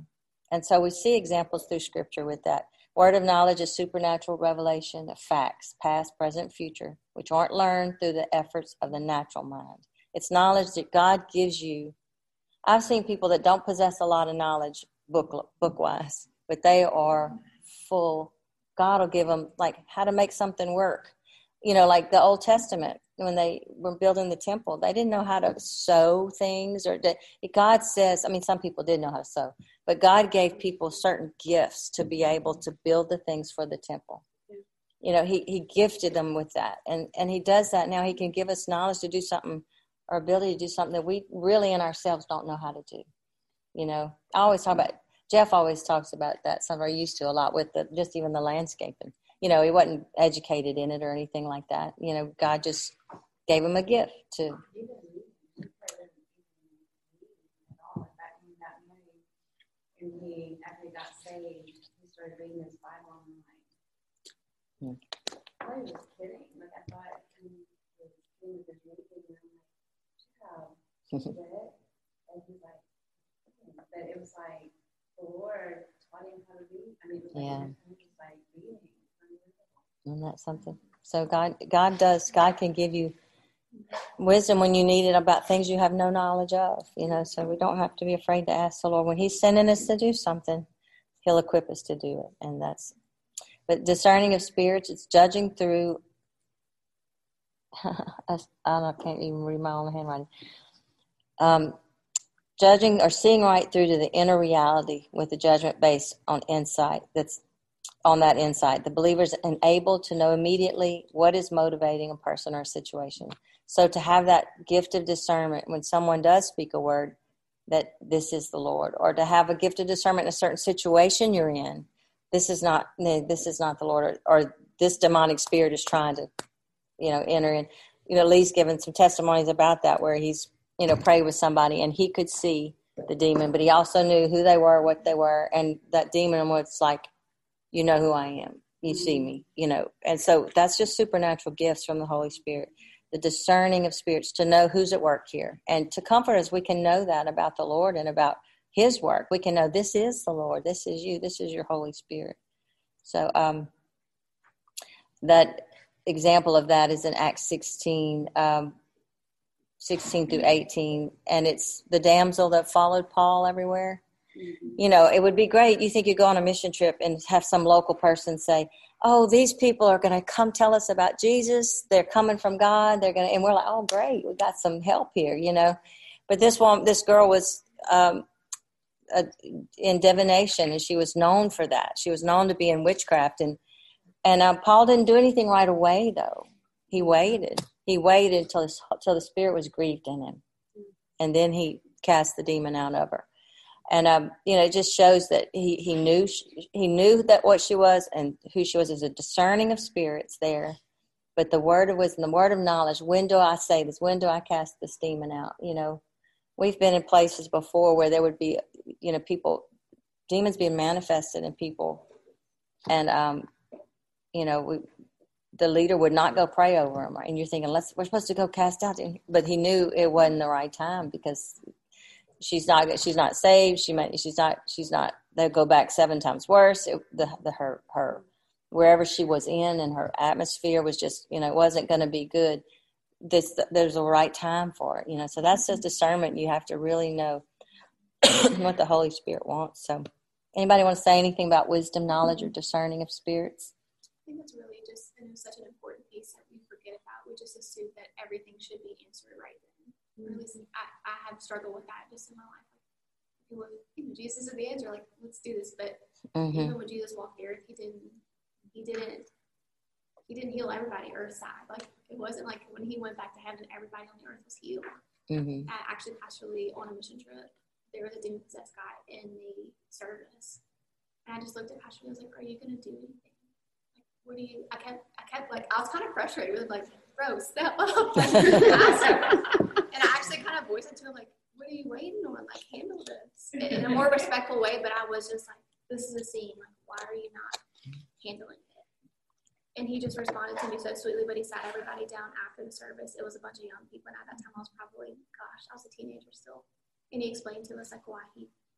And so we see examples through Scripture with that. Word of knowledge is supernatural revelation of facts, past, present, future, which aren't learned through the efforts of the natural mind. It's knowledge that God gives you. I've seen people that don't possess a lot of knowledge book book-wise, but they are full. God will give them, like, how to make something work. You know, like the Old Testament, when they were building the temple, they didn't know how to sew things. Or to, God says, I mean, some people did know how to sew, but God gave people certain gifts to be able to build the things for the temple. You know, he, he gifted them with that. And, and he does that now. He can give us knowledge to do something, or ability to do something that we really in ourselves don't know how to do. You know, I always talk about, Jeff always talks about that. Some are used to a lot with the, just even the landscaping. You know, he wasn't educated in it or anything like that. You know, God just gave him a gift to. And he, after he got saved, he started reading his Bible and I'm like, I thought he was kidding. Like, I thought he was kidding with his reading, and I'm like, wow, you did it? And he's like, but it was like the Lord taught him how to read. I mean, it was like, Yeah. he was like reading. Isn't that something? So God, God does, God can give you wisdom when you need it about things you have no knowledge of, you know, so we don't have to be afraid to ask the Lord. When he's sending us to do something, he'll equip us to do it. And that's, but discerning of spirits, it's judging through, I, I can't even read my own handwriting. Um, judging or seeing right through to the inner reality with the judgment based on insight. That's on that insight. The believer is enabled to know immediately what is motivating a person or a situation. So to have that gift of discernment when someone does speak a word, that this is the Lord, or to have a gift of discernment in a certain situation you're in, this is not this is not the Lord, or, or this demonic spirit is trying to, you know, enter in. You know, Lee's given some testimonies about that where he's, you know, prayed with somebody and he could see the demon, but he also knew who they were, what they were, and that demon was like, you know who I am. You see me, you know. And so that's just supernatural gifts from the Holy Spirit, the discerning of spirits, to know who's at work here. And to comfort us, we can know that about the Lord and about his work. We can know this is the Lord. This is you. This is your Holy Spirit. So um, that example of that is in Acts sixteen, um, sixteen through eighteen. And it's the damsel that followed Paul everywhere. You know, it would be great. You think you go on a mission trip and have some local person say, oh, these people are going to come tell us about Jesus. They're coming from God. They're going to, and we're like, oh, great. We got some help here, you know. But this one, this girl was um, a, in divination, and she was known for that. She was known to be in witchcraft. And, and uh, Paul didn't do anything right away, though. He waited. He waited until, his, until the spirit was grieved in him. And then he cast the demon out of her. And, um, you know, it just shows that he, he knew she, he knew that what she was and who she was. Is a discerning of spirits there. But the word of wisdom, the word of knowledge, when do I say this? When do I cast this demon out? You know, we've been in places before where there would be, you know, people, demons being manifested in people. And, um, you know, we, the leader would not go pray over them. Right? And you're thinking, let's, we're supposed to go cast out. But he knew it wasn't the right time because She's not. She's not saved. She might. She's not. She's not. They'll go back seven times worse. It, the the her her wherever she was in and her atmosphere was just, you know, it wasn't going to be good. This there's a right time for it, you know. So that's just discernment. You have to really know what the Holy Spirit wants. So, anybody want to say anything about wisdom, knowledge, or discerning of spirits? I think that's really just you know, such an important piece that we forget about. We just assume that everything should be answered right then. Or at least I, I have struggled with that just in my life. Like, well, you know, Jesus is the answer. Like, let's do this. But mm-hmm. even when Jesus walked the earth, he didn't. He didn't. He didn't heal everybody earthside. Like it wasn't like when he went back to heaven, everybody on the earth was healed. Mm-hmm. I actually, Pastor Lee, on a mission trip, there was a demon possessed guy in the service, and I just looked at Pastor Lee. I was like, "Are you going to do anything? Like, what do you?" I kept, I kept like, I was kind of frustrated. Really, like, bro, step up. And I actually kind of voiced it to him, like, what are you waiting on? Like, handle this in a more respectful way. But I was just like, this is a scene. Like, why are you not handling it? And he just responded to me so sweetly. But he sat everybody down after the service. It was a bunch of young people. And at that time, I was probably, gosh, I was a teenager still. And he explained to us, like, why he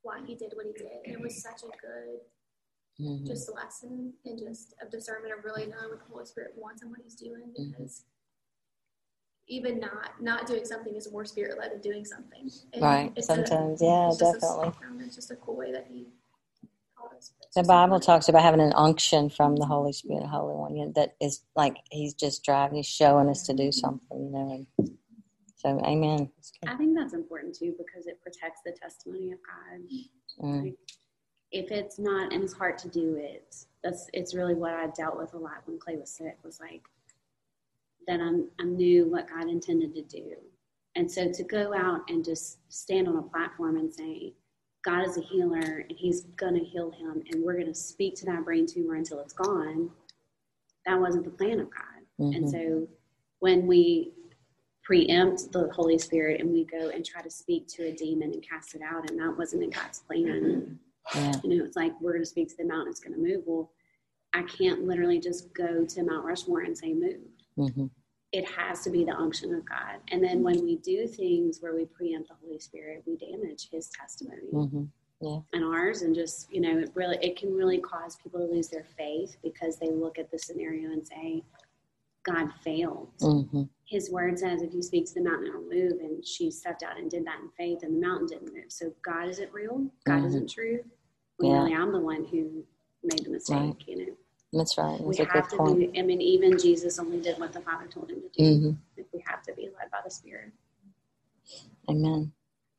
why he did what he did. And it was such a good Mm-hmm. just lesson and just of discernment of really knowing what the Holy Spirit wants and what he's doing, because even not not doing something is more spirit led than doing something. And right. it's Sometimes, a, yeah, it's just definitely. A, um, it's just a cool way that he taught us. The Bible talks about having an unction from the Holy Spirit, the Holy One, you know, that is like he's just driving, he's showing us to do something, you know. And so, amen. I think that's important too, because it protects the testimony of God. Mm. Like, if it's not in his heart to do it, that's it's really what I dealt with a lot when Clay was sick, was like that I'm, I knew what God intended to do. And so to go out and just stand on a platform and say, God is a healer and he's going to heal him and we're going to speak to that brain tumor until it's gone, that wasn't the plan of God. Mm-hmm. And so when we preempt the Holy Spirit and we go and try to speak to a demon and cast it out, and that wasn't in God's plan, yeah. You know, it's like we're going to speak to the mountain, it's going to move. Well, I can't literally just go to Mount Rushmore and say move. Mm-hmm. It has to be the unction of God. And then when we do things where we preempt the Holy Spirit, we damage his testimony mm-hmm. yeah. and ours. And just, you know, it really, it can really cause people to lose their faith because they look at the scenario and say, God failed. Mm-hmm. His word says, if you speak to the mountain, it'll move. And she stepped out and did that in faith, and the mountain didn't move. So God isn't real. God mm-hmm. isn't true. We yeah. really am the one who made the mistake, right. you know. That's right. That's we a have good to point. be, I mean, even Jesus only did what the Father told him to do. Mm-hmm. If we have to be led by the Spirit. Amen.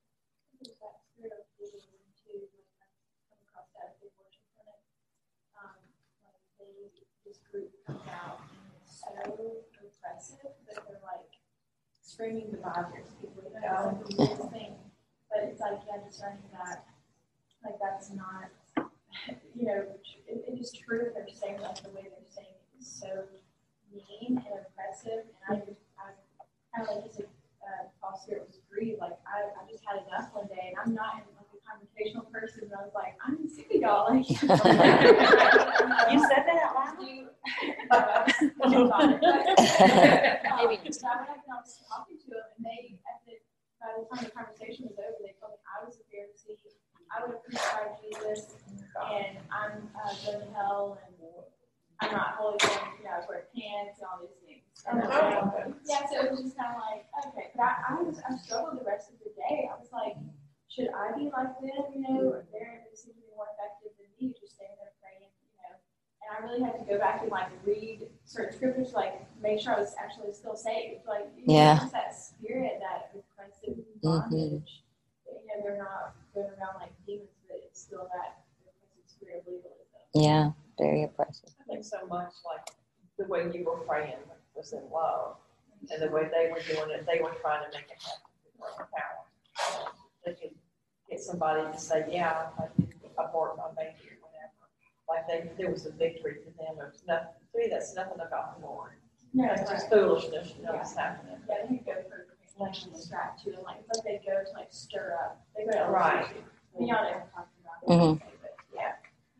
Screaming the Dodgers, people, you know, it's like the weirdest thing. But it's like, yeah, discerning that, like, that's not, you know, it, it is true if they're saying, like, the way they're saying it is so mean and oppressive. And I just, I kind of like you said, uh, Paul Spirit was grieved. Like, I, I just had enough one day, and I'm not in, like, a confrontational person. And I was like, I'm sick of y'all. Like, you said that out loud? You, uh, Maybe not. Um, so I went up and I was talking to them, and they, at the, by the time the conversation was over, they told me I was a Pharisee. I would have crucified Jesus, and I'm uh, going to hell, and I'm not holy, you know, I wear pants and all these things. And, um, yeah, so it was just kind of like, okay. But I, I was, I struggled the rest of the day. I was like, should I be like them? You know, or they're they seem to be more effective than me, just standing there praying, you know. And I really had to go back and like read certain scriptures, to, like make sure I was actually still saved. Like, you yeah. know, just that spirit, that oppressive bondage. Mm-hmm. You know, they're not going around like demons, but it's still that oppressive spirit of legalism. Yeah, very oppressive. I think so much like the way you were praying was in love, and the way they were doing it, they were trying to make it happen with their power. They could get somebody to say, "Yeah, I did abort my baby," or whatever. Like they, there was a victory for them. There was nothing. To me, that's nothing about the Lord. No, it's right. just foolishness. You know yeah. what's happening. Yeah, they go for like distract you, and like it's like they go to like stir up. They go to right. You know what I'm talking about? Mm-hmm. Say, but yeah.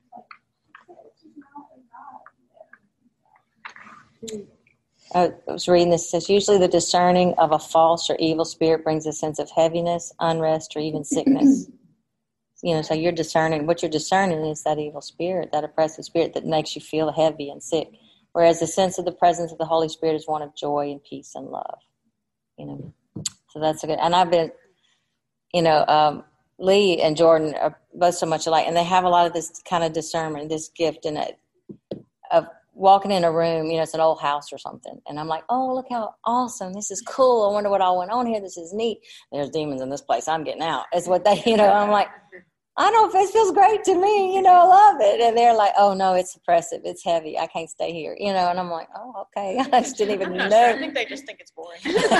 I was reading this. It says, usually the discerning of a false or evil spirit brings a sense of heaviness, unrest, or even sickness. You know, so you're discerning, what you're discerning is that evil spirit, that oppressive spirit that makes you feel heavy and sick. Whereas the sense of the presence of the Holy Spirit is one of joy and peace and love. You know, so that's a good, and I've been, you know, um, Lee and Jordan are both so much alike, and they have a lot of this kind of discernment, this gift in it of walking in a room, you know, it's an old house or something, and I'm like, oh, look how awesome, this is cool, I wonder what all went on here, this is neat, there's demons in this place, I'm getting out, is what they, you know, I'm like, I don't know, it feels great to me, you know, I love it, and they're like, oh, no, it's oppressive, it's heavy, I can't stay here, you know, and I'm like, oh, okay, I just didn't even know. Sure. I think they just think it's boring.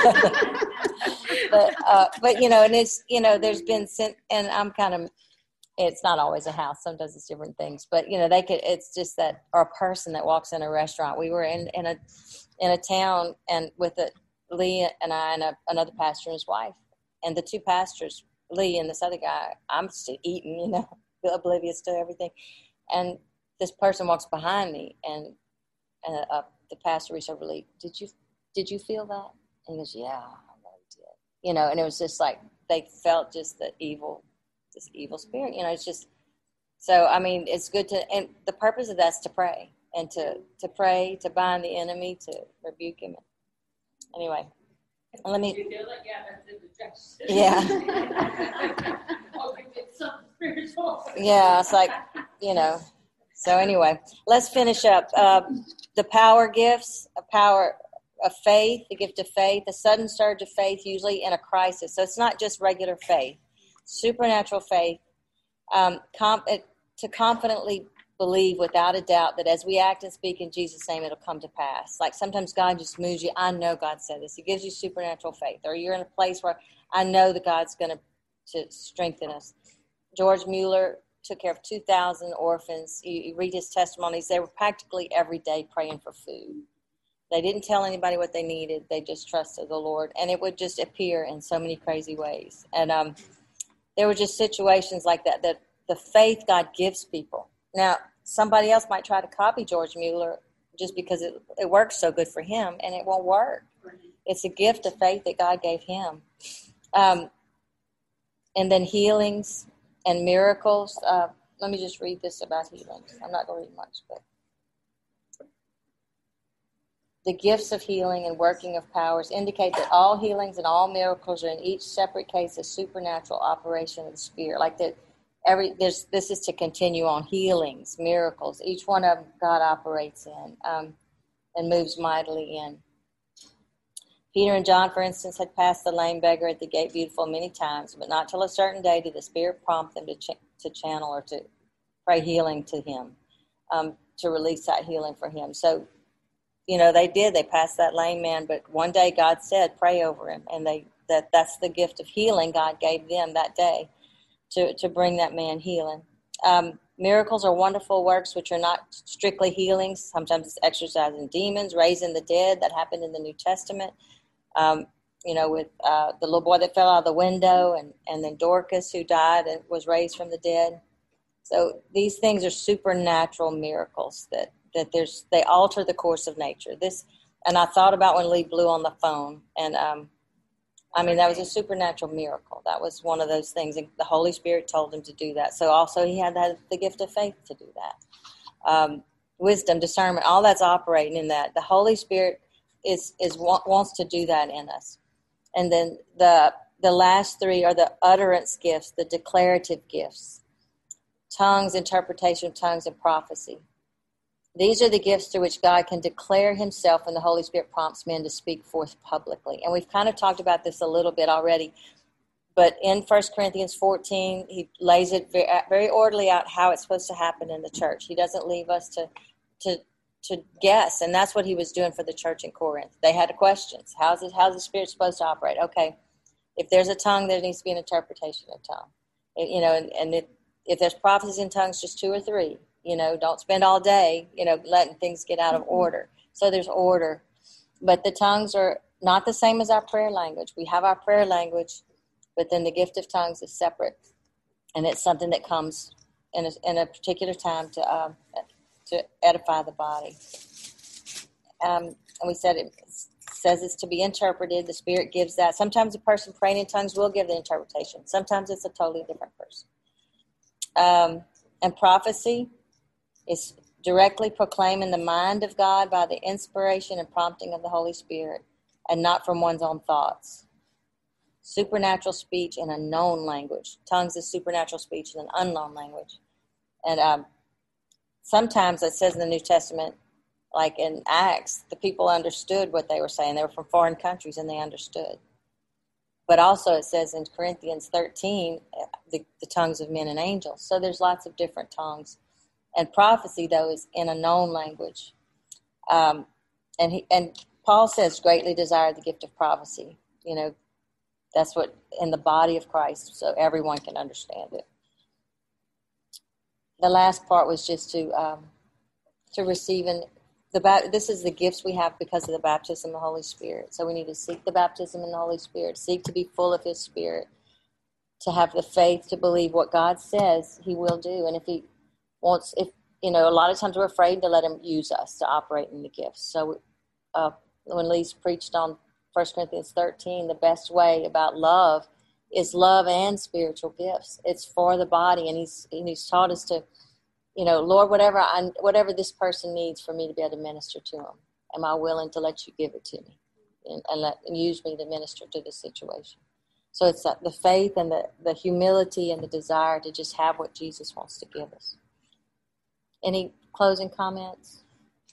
but, uh, but, you know, and it's, you know, there's been, and I'm kind of, it's not always a house. Sometimes it's different things, but you know, they could, it's just that, or a person that walks in a restaurant. We were in, in a, in a town and with a, Lee and I and a, another pastor and his wife, and the two pastors, Lee and this other guy, I'm still eating, you know, oblivious to everything. And this person walks behind me and, and uh, the pastor reached over to Lee, did you, did you feel that? And he goes, yeah, I know he did. You know, and it was just like, they felt just the evil this evil spirit. You know, it's just, so, I mean, it's good to, and the purpose of that's to pray and to, to pray, to bind the enemy, to rebuke him. Anyway, let me, You do it, yeah, that's indigestion. yeah. Oh, you did something spiritual. Yeah, it's like, you know. So anyway, let's finish up. Uh, the power gifts, a power of faith, the gift of faith, a sudden surge of faith, usually in a crisis. So it's not just regular faith, supernatural faith, um, comp- to confidently believe without a doubt that as we act and speak in Jesus' name, it'll come to pass. Like sometimes God just moves you. I know God said this. He gives you supernatural faith. Or you're in a place where I know that God's going to to strengthen us. George Mueller took care of two thousand orphans. You, you read his testimonies. They were practically every day praying for food. They didn't tell anybody what they needed. They just trusted the Lord. And it would just appear in so many crazy ways. And um, there were just situations like that, that the faith God gives people. Now, somebody else might try to copy George Mueller just because it, it works so good for him, and it won't work. It's a gift of faith that God gave him. Um, and then healings and miracles. Uh, let me just read this about healings. I'm not going to read much, but the gifts of healing and working of powers indicate that all healings and all miracles are in each separate case a supernatural operation of the Spirit. Like that, every there's this is to continue on healings, miracles. Each one of them God operates in um, and moves mightily in. Peter and John, for instance, had passed the lame beggar at the gate beautiful many times, but not till a certain day did the Spirit prompt them to ch- to channel or to pray healing to him, um, to release that healing for him. So, you know, they did. They passed that lame man, but one day God said, pray over him, and they that that's the gift of healing God gave them that day to, to bring that man healing. Um, miracles are wonderful works which are not strictly healings. Sometimes it's exorcising demons, raising the dead. That happened in the New Testament. Um, you know, with uh, the little boy that fell out of the window, and, and then Dorcas who died and was raised from the dead. So these things are supernatural miracles that, that there's they alter the course of nature. This, and I thought about when Lee blew on the phone, and um, I mean that was a supernatural miracle. That was one of those things, and the Holy Spirit told him to do that. So also he had that, the gift of faith to do that. Um, wisdom, discernment, all that's operating in that. The Holy Spirit is is wants to do that in us. And then the the last three are the utterance gifts, the declarative gifts, tongues, interpretation of tongues, and prophecy. These are the gifts through which God can declare himself, and the Holy Spirit prompts men to speak forth publicly. And we've kind of talked about this a little bit already, but in First Corinthians fourteen, he lays it very, very orderly out how it's supposed to happen in the church. He doesn't leave us to to to guess, and that's what he was doing for the church in Corinth. They had questions. How's it, how's the Spirit supposed to operate? Okay, if there's a tongue, there needs to be an interpretation of tongue. It, you know, and, and it, if there's prophecies in tongues, just two or three. You know, don't spend all day, you know, letting things get out of order. So there's order. But the tongues are not the same as our prayer language. We have our prayer language, but then the gift of tongues is separate. And it's something that comes in a, in a particular time to um, to edify the body. Um, and we said it says it's to be interpreted. The Spirit gives that. Sometimes a person praying in tongues will give the interpretation. Sometimes it's a totally different person. Um, and prophecy is directly proclaiming the mind of God by the inspiration and prompting of the Holy Spirit, and not from one's own thoughts. Supernatural speech in a known language. Tongues is supernatural speech in an unknown language. And um, sometimes it says in the New Testament, like in Acts, the people understood what they were saying. They were from foreign countries and they understood. But also it says in Corinthians thirteen, the, the tongues of men and angels. So there's lots of different tongues. And prophecy, though, is in a known language. Um, and he, and Paul says, greatly desire the gift of prophecy. You know, that's what in the body of Christ, so everyone can understand it. The last part was just to um, to receive and the this is the gifts we have because of the baptism of the Holy Spirit. So we need to seek the baptism in the Holy Spirit, seek to be full of His Spirit, to have the faith to believe what God says He will do. And if He wants, if you know, a lot of times we're afraid to let Him use us to operate in the gifts. So uh, when Lee's preached on First Corinthians thirteen, the best way about love is love and spiritual gifts. It's for the body, and he's and he's taught us to, you know, Lord, whatever I whatever this person needs for me to be able to minister to them, am I willing to let you give it to me, and, and let and use me to minister to the situation? So it's the faith and the, the humility and the desire to just have what Jesus wants to give us. Any closing comments?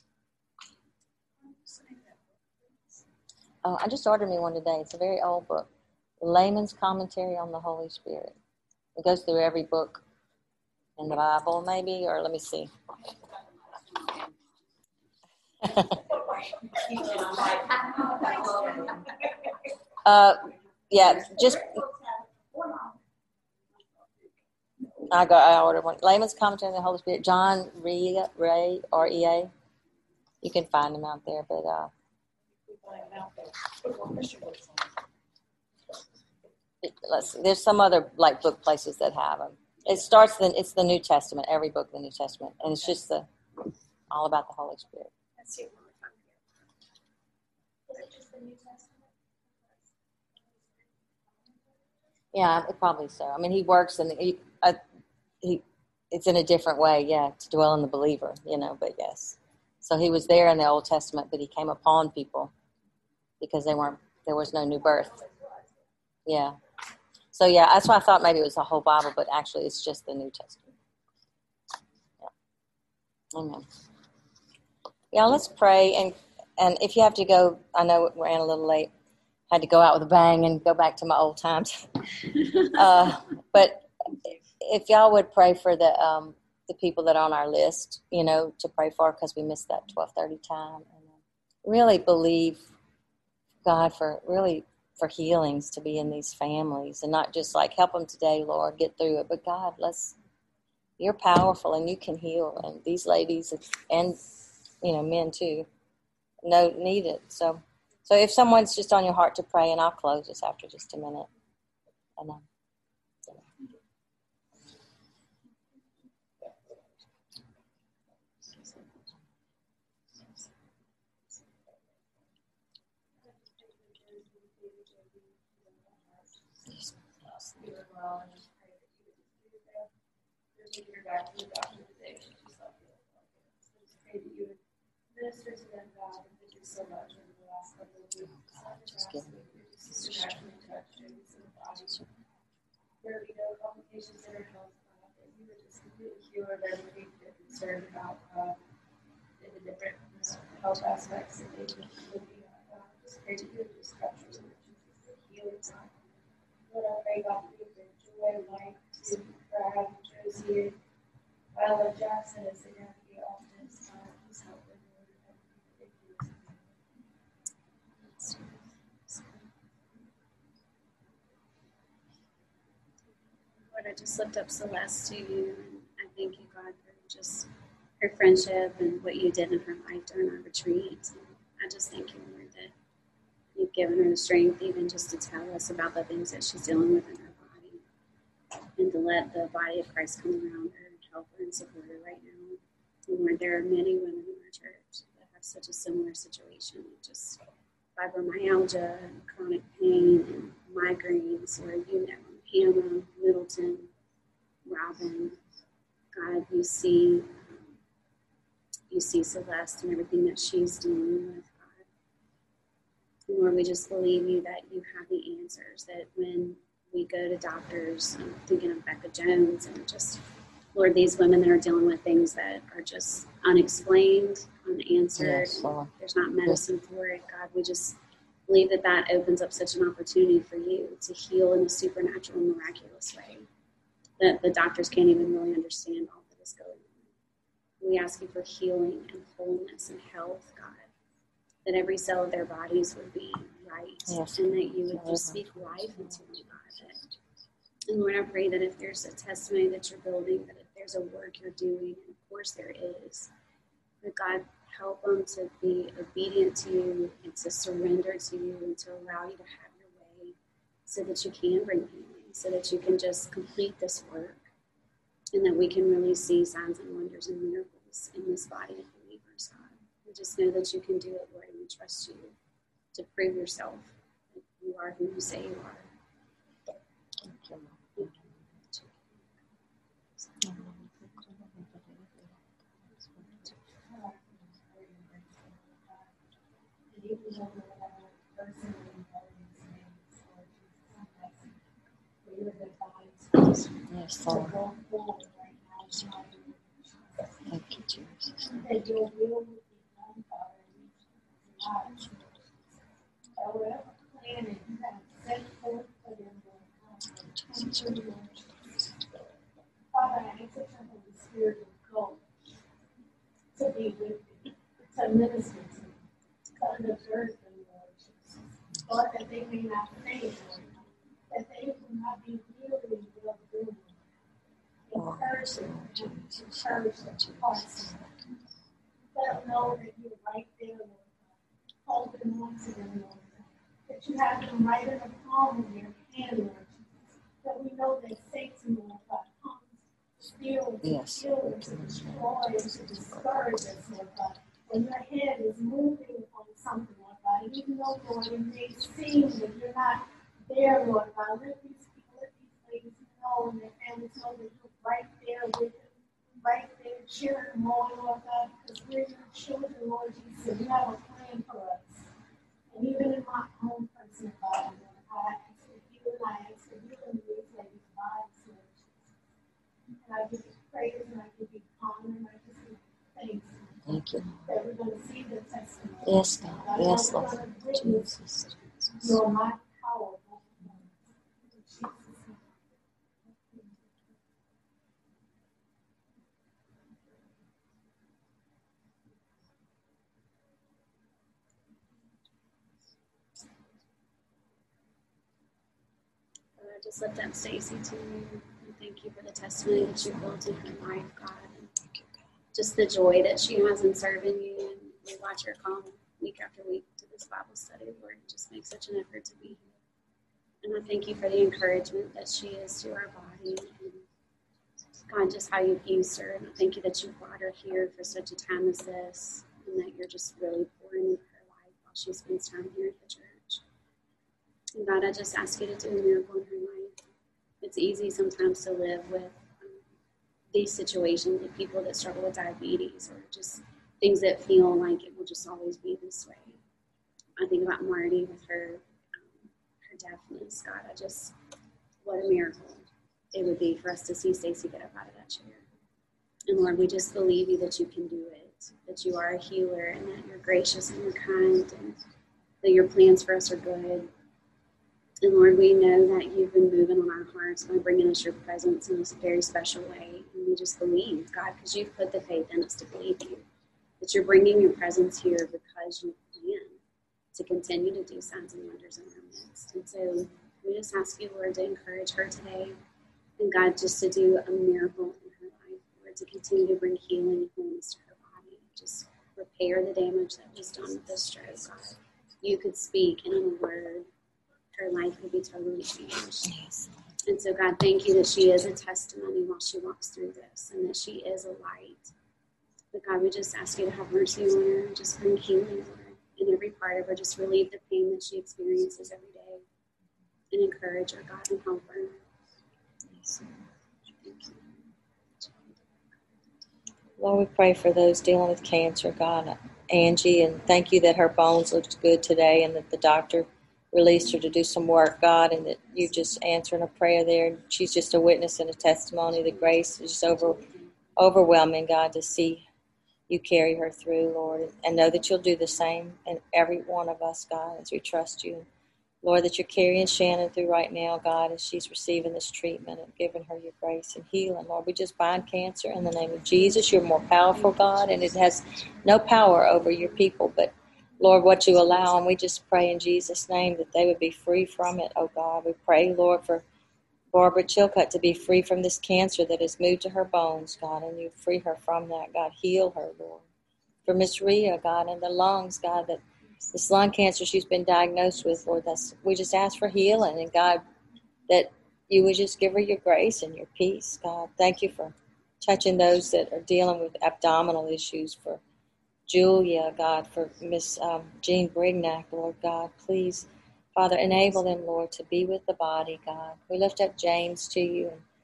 Oh, I just ordered me one today. It's a very old book. Layman's Commentary on the Holy Spirit. It goes through every book in the Bible, maybe, or let me see. uh, yeah, just I got. I ordered one. Layman's Commentary on the Holy Spirit. John Rea, Ray, R E A. You can find them out there, but uh, let's see. There's some other like book places that have them. It starts. The, it's the New Testament. Every book in the New Testament, and it's just the all about the Holy Spirit. Let's see. Is it just the New Testament? Yeah, probably so. I mean, he works and he, uh, he, it's in a different way, yeah, to dwell in the believer, you know, but yes. So he was there in the Old Testament, but he came upon people because they weren't, there was no new birth. Yeah. So yeah, that's why I thought maybe it was the whole Bible, but actually it's just the New Testament. Yeah. Amen. Yeah, let's pray. And, and if you have to go, I know it ran a little late. Had to go out with a bang and go back to my old times. uh, but if y'all would pray for the um, the people that are on our list, you know, to pray for, because we missed that twelve thirty time. And really believe God for really for healings to be in these families, and not just like help them today, Lord, get through it. But God, let's. You're powerful and you can heal, and these ladies and you know men too, know need it. So. So if someone's just on your heart to pray, and I'll close this after just a minute. And, um, Minister to them, God, and thank you so much over the last couple of weeks. Just give me There be no complications in her health, God, that you would just completely cure everything they're concerned about, God, in the different health aspects that they could be looking at, God. Just pray that you would just touch her, healing, God. Lord, I pray, God, that you would bring joy, light to Brad, Josie, Viola Jackson as they navigate all this, God. Please help them, Lord. Lord, I just lift up Celeste to you, and I thank you, God, for just her friendship and what you did in her life during our retreat. And I just thank you, Lord, that you've given her the strength even just to tell us about the things that she's dealing with in her body, and to let the body of Christ come around her and help her and support her right now. And Lord, there are many women in our church that have such a similar situation, just fibromyalgia and chronic pain and migraines, or you know, Hannah, Middleton, Robin. God, you see, um, you see Celeste and everything that she's dealing with, God. And Lord, we just believe you that you have the answers, that when we go to doctors, I'm thinking of Becca Jones, and just, Lord, these women that are dealing with things that are just unexplained, unanswered, yes, Lord. There's not medicine for it, God, we just believe that that opens up such an opportunity for you to heal in a supernatural, miraculous way that the doctors can't even really understand all that is going on. We ask you for healing and wholeness and health, God, that every cell of their bodies would be right, yes, and that you would just speak life into them, God. And Lord, I pray that if there's a testimony that you're building, that if there's a work you're doing, and of course there is, that God, help them to be obedient to you and to surrender to you and to allow you to have your way, so that you can bring healing, so that you can just complete this work, and that we can really see signs and wonders and miracles in this body of believers, God. We just know that you can do it, Lord, and we trust you to prove yourself, that you are who you say you are. you know, whatever person in those names, Lord Jesus, for your advice. Yes, Lord. Go forward right now. In the mighty name of Jesus. Thank you, Jesus. That your will would be done, Father, in each lives. That whatever plan that you have set forth for them, Lord God, will come true, Lord Jesus. Father, I ask that your Holy Spirit will go to be with them, to minister to them, to undergird them, Lord Jesus. Lord, that they may not faint, Lord, that they will not be weary in well doing. Encourage them, encourage them, hearts. Let them know that you're right there, Lord God. Hold them on to them, Lord God. That you have them right in the palm of your hand, Lord Jesus. That we know that Satan, Lord God, comes to steal, to Yes. kill, and to destroy, and to discourage us, Lord God. When your head is moving on something, Lord God, and even though, Lord, it may seem that you're not there, Lord God, let these people, let these ladies know and their families know that you're right there with them, right there cheering them on, Lord God, because we're your children, Lord Jesus, and you have a plan for us. And even in my own personal body, Lord, I ask for you and I ask for you and these ladies' bodies, Lord Jesus. And I give you praise and I give you honor and I give you thanks. Thank you. That we're going to see the testimony. Yes, God. I Yes, know we're Lord. going to witness Jesus. your mighty power. In Jesus' name. Lord, I just lift up Stacy to you and thank you for the testimony that you built in her life, God. And just the joy that she has in serving you. And we watch her come week after week to this Bible study, Lord. And just make such an effort to be here. And I thank you for the encouragement that she is to our body. And God, just how you've used her. And I thank you that you brought her here for such a time as this. And that you're just really pouring into her life while she spends time here at the church. And God, I just ask you to do a miracle in her life. It's easy sometimes to live with um, these situations with people that struggle with diabetes or just things that feel like it will just always be this way. I think about Marty with her, um, her deafness. God, I just, what a miracle it would be for us to see Stacy get up out of that chair. And Lord, we just believe you that you can do it, that you are a healer and that you're gracious and you're kind and that your plans for us are good. And Lord, we know that you've been moving on our hearts by bringing us your presence in this very special way. And we just believe, God, because you've put the faith in us to believe you, that you're bringing your presence here because you plan to continue to do signs and wonders in our midst. And so we just ask you, Lord, to encourage her today. And God, just to do a miracle in her life, Lord, to continue to bring healing and wholeness to her body. Just repair the damage that was done with this stroke, God. You could speak and in a word, her life would be totally changed. Yes. And so, God, thank you that she is a testimony while she walks through this and that she is a light. But God, we just ask you to have mercy on her and just bring healing, Lord, in every part of her. Just relieve the pain that she experiences every day and encourage her, God, and help her. Yes. Thank you. Lord, we pray for those dealing with cancer, God. Angie, and thank you that her bones looked good today and that the doctor released her to do some work, God, and that you just answering a prayer there. And she's just a witness and a testimony. The grace is just over, overwhelming, God, to see you carry her through, Lord, and know that you'll do the same in every one of us, God, as we trust you. Lord, that you're carrying Shannon through right now, God, as she's receiving this treatment and giving her your grace and healing. Lord, we just bind cancer in the name of Jesus. You're more powerful, God, and it has no power over your people. But, Lord, what you allow, and we just pray in Jesus' name that they would be free from it, oh God. We pray, Lord, for Barbara Chilcutt to be free from this cancer that has moved to her bones, God, and you free her from that, God. Heal her, Lord. For Miss Rhea, God, and the lungs, God, that this lung cancer she's been diagnosed with, Lord, that's, we just ask for healing. And, God, that you would just give her your grace and your peace, God. Thank you for touching those that are dealing with abdominal issues, for Julia, God, for Miss um, Jean Brignac, Lord God. Please, Father, enable them, Lord, to be with the body, God. We lift up James to you. And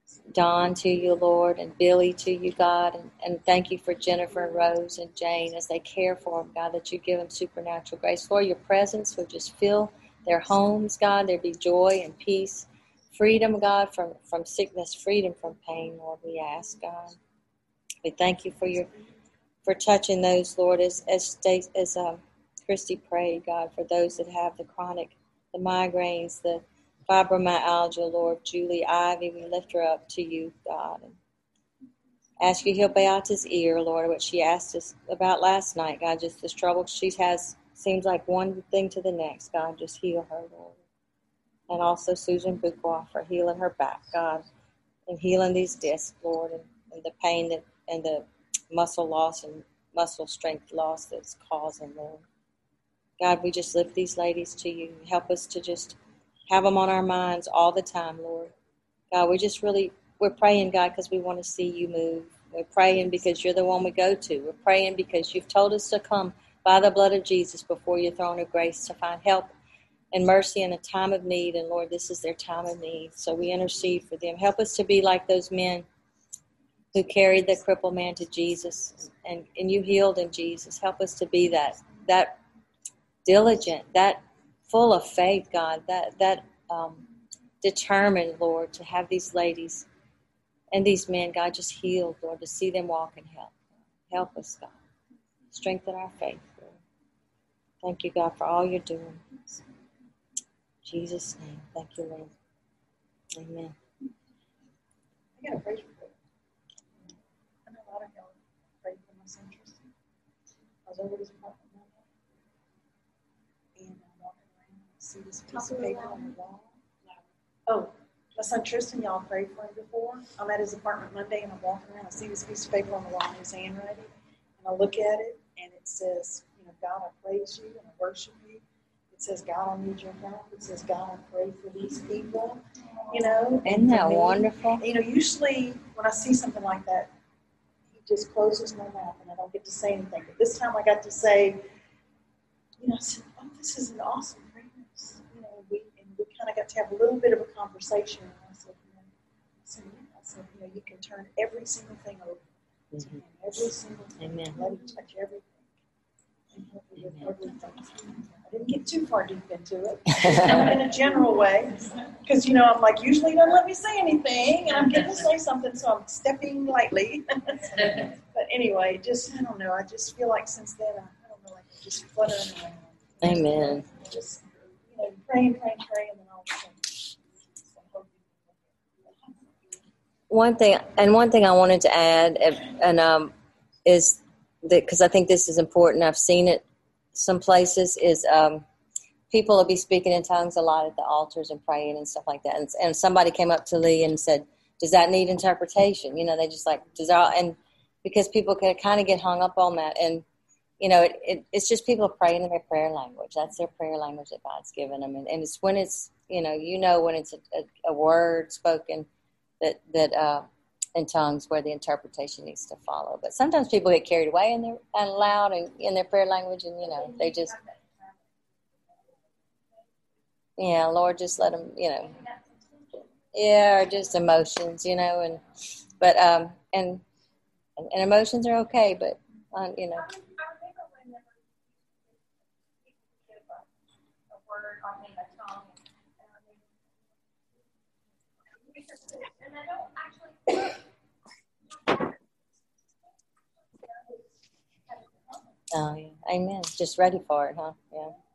Don to you, Lord, and Billy to you, God. And, and thank you for Jennifer and Rose and Jane as they care for them, God, that you give them supernatural grace. Lord, your presence would just fill their homes, God. There be joy and peace, freedom, God, from, from sickness, freedom from pain, Lord, we ask, God. We thank you for your for touching those, Lord, as as, as um, Christy prayed, God, for those that have the chronic, the migraines, the fibromyalgia, Lord, Julie Ivy, we lift her up to you, God, and ask you to heal Beata's ear, Lord, what she asked us about last night, God, just this trouble she has, seems like one thing to the next, God, just heal her, Lord. And also Susan Boucois for healing her back, God, and healing these discs, Lord, and, and the pain that and the muscle loss and muscle strength loss that's causing, Lord. God, we just lift these ladies to you. Help us to just have them on our minds all the time, Lord. God, we just really, we're praying, God, because we want to see you move. We're praying because you're the one we go to. We're praying because you've told us to come by the blood of Jesus before your throne of grace to find help and mercy in a time of need. And, Lord, this is their time of need. So we intercede for them. Help us to be like those men who carried the crippled man to Jesus, and, and you healed in Jesus. Help us to be that, that diligent, that full of faith, God, that, that um, determined, Lord, to have these ladies and these men, God, just healed, Lord, to see them walk in help. Help us, God. Strengthen our faith, Lord. Thank you, God, for all you're doing. In Jesus' name, thank you, Lord. Amen. I got a praise report. I know a lot of y'all prayed for my son Tristan. I was over at his apartment Monday, and I'm walking around and I see this piece of paper on the wall. Oh, my son Tristan, y'all prayed for him before. I'm at his apartment Monday, and I'm walking around. I see this piece of paper on the wall in his handwriting, and I look at it, and it says, you know, God, I praise you and I worship you. It says, God, I need your help. It says, God, I pray for these people, you know. Isn't that wonderful? You know, usually when I see something like that, he just closes my mouth and I don't get to say anything. But this time I got to say, you know, I said, oh, this is an awesome prayers. You know, we, and we kind of got to have a little bit of a conversation. And I said, you know, I said, yeah. I said, you know, you can turn every single thing over to Mm-hmm. him. Every single thing. Amen. Let him touch everything. And help you with everything. I didn't get too far deep into it, just kind of in a general way, because, you know, I'm like, usually he doesn't let me say anything, and I'm getting to say something, so I'm stepping lightly. But anyway, just, I don't know, I just feel like since then, I, I don't know, like I'm just fluttering around. Amen. Just, you know, praying, praying, praying, and then all of a sudden. One thing, and one thing I wanted to add, and um, is that, because I think this is important, I've seen it some places, is um, people will be speaking in tongues a lot at the altars and praying and stuff like that. And, and somebody came up to Lee and said, does that need interpretation? You know, they just like, does that, and because people can kind of get hung up on that. And, you know, it, it, it's just people praying in their prayer language. That's their prayer language that God's given them. And, and it's when it's, you know, you know, when it's a, a, a word spoken that, that, uh, in tongues where the interpretation needs to follow. But sometimes people get carried away in their and loud and in their prayer language, and you know they just, yeah, Lord, just let them, you know, yeah, or just emotions, you know, and but um and and, and emotions are okay, but um, you know. And I don't actually. Oh, yeah. Amen. Just ready for it, huh? Yeah.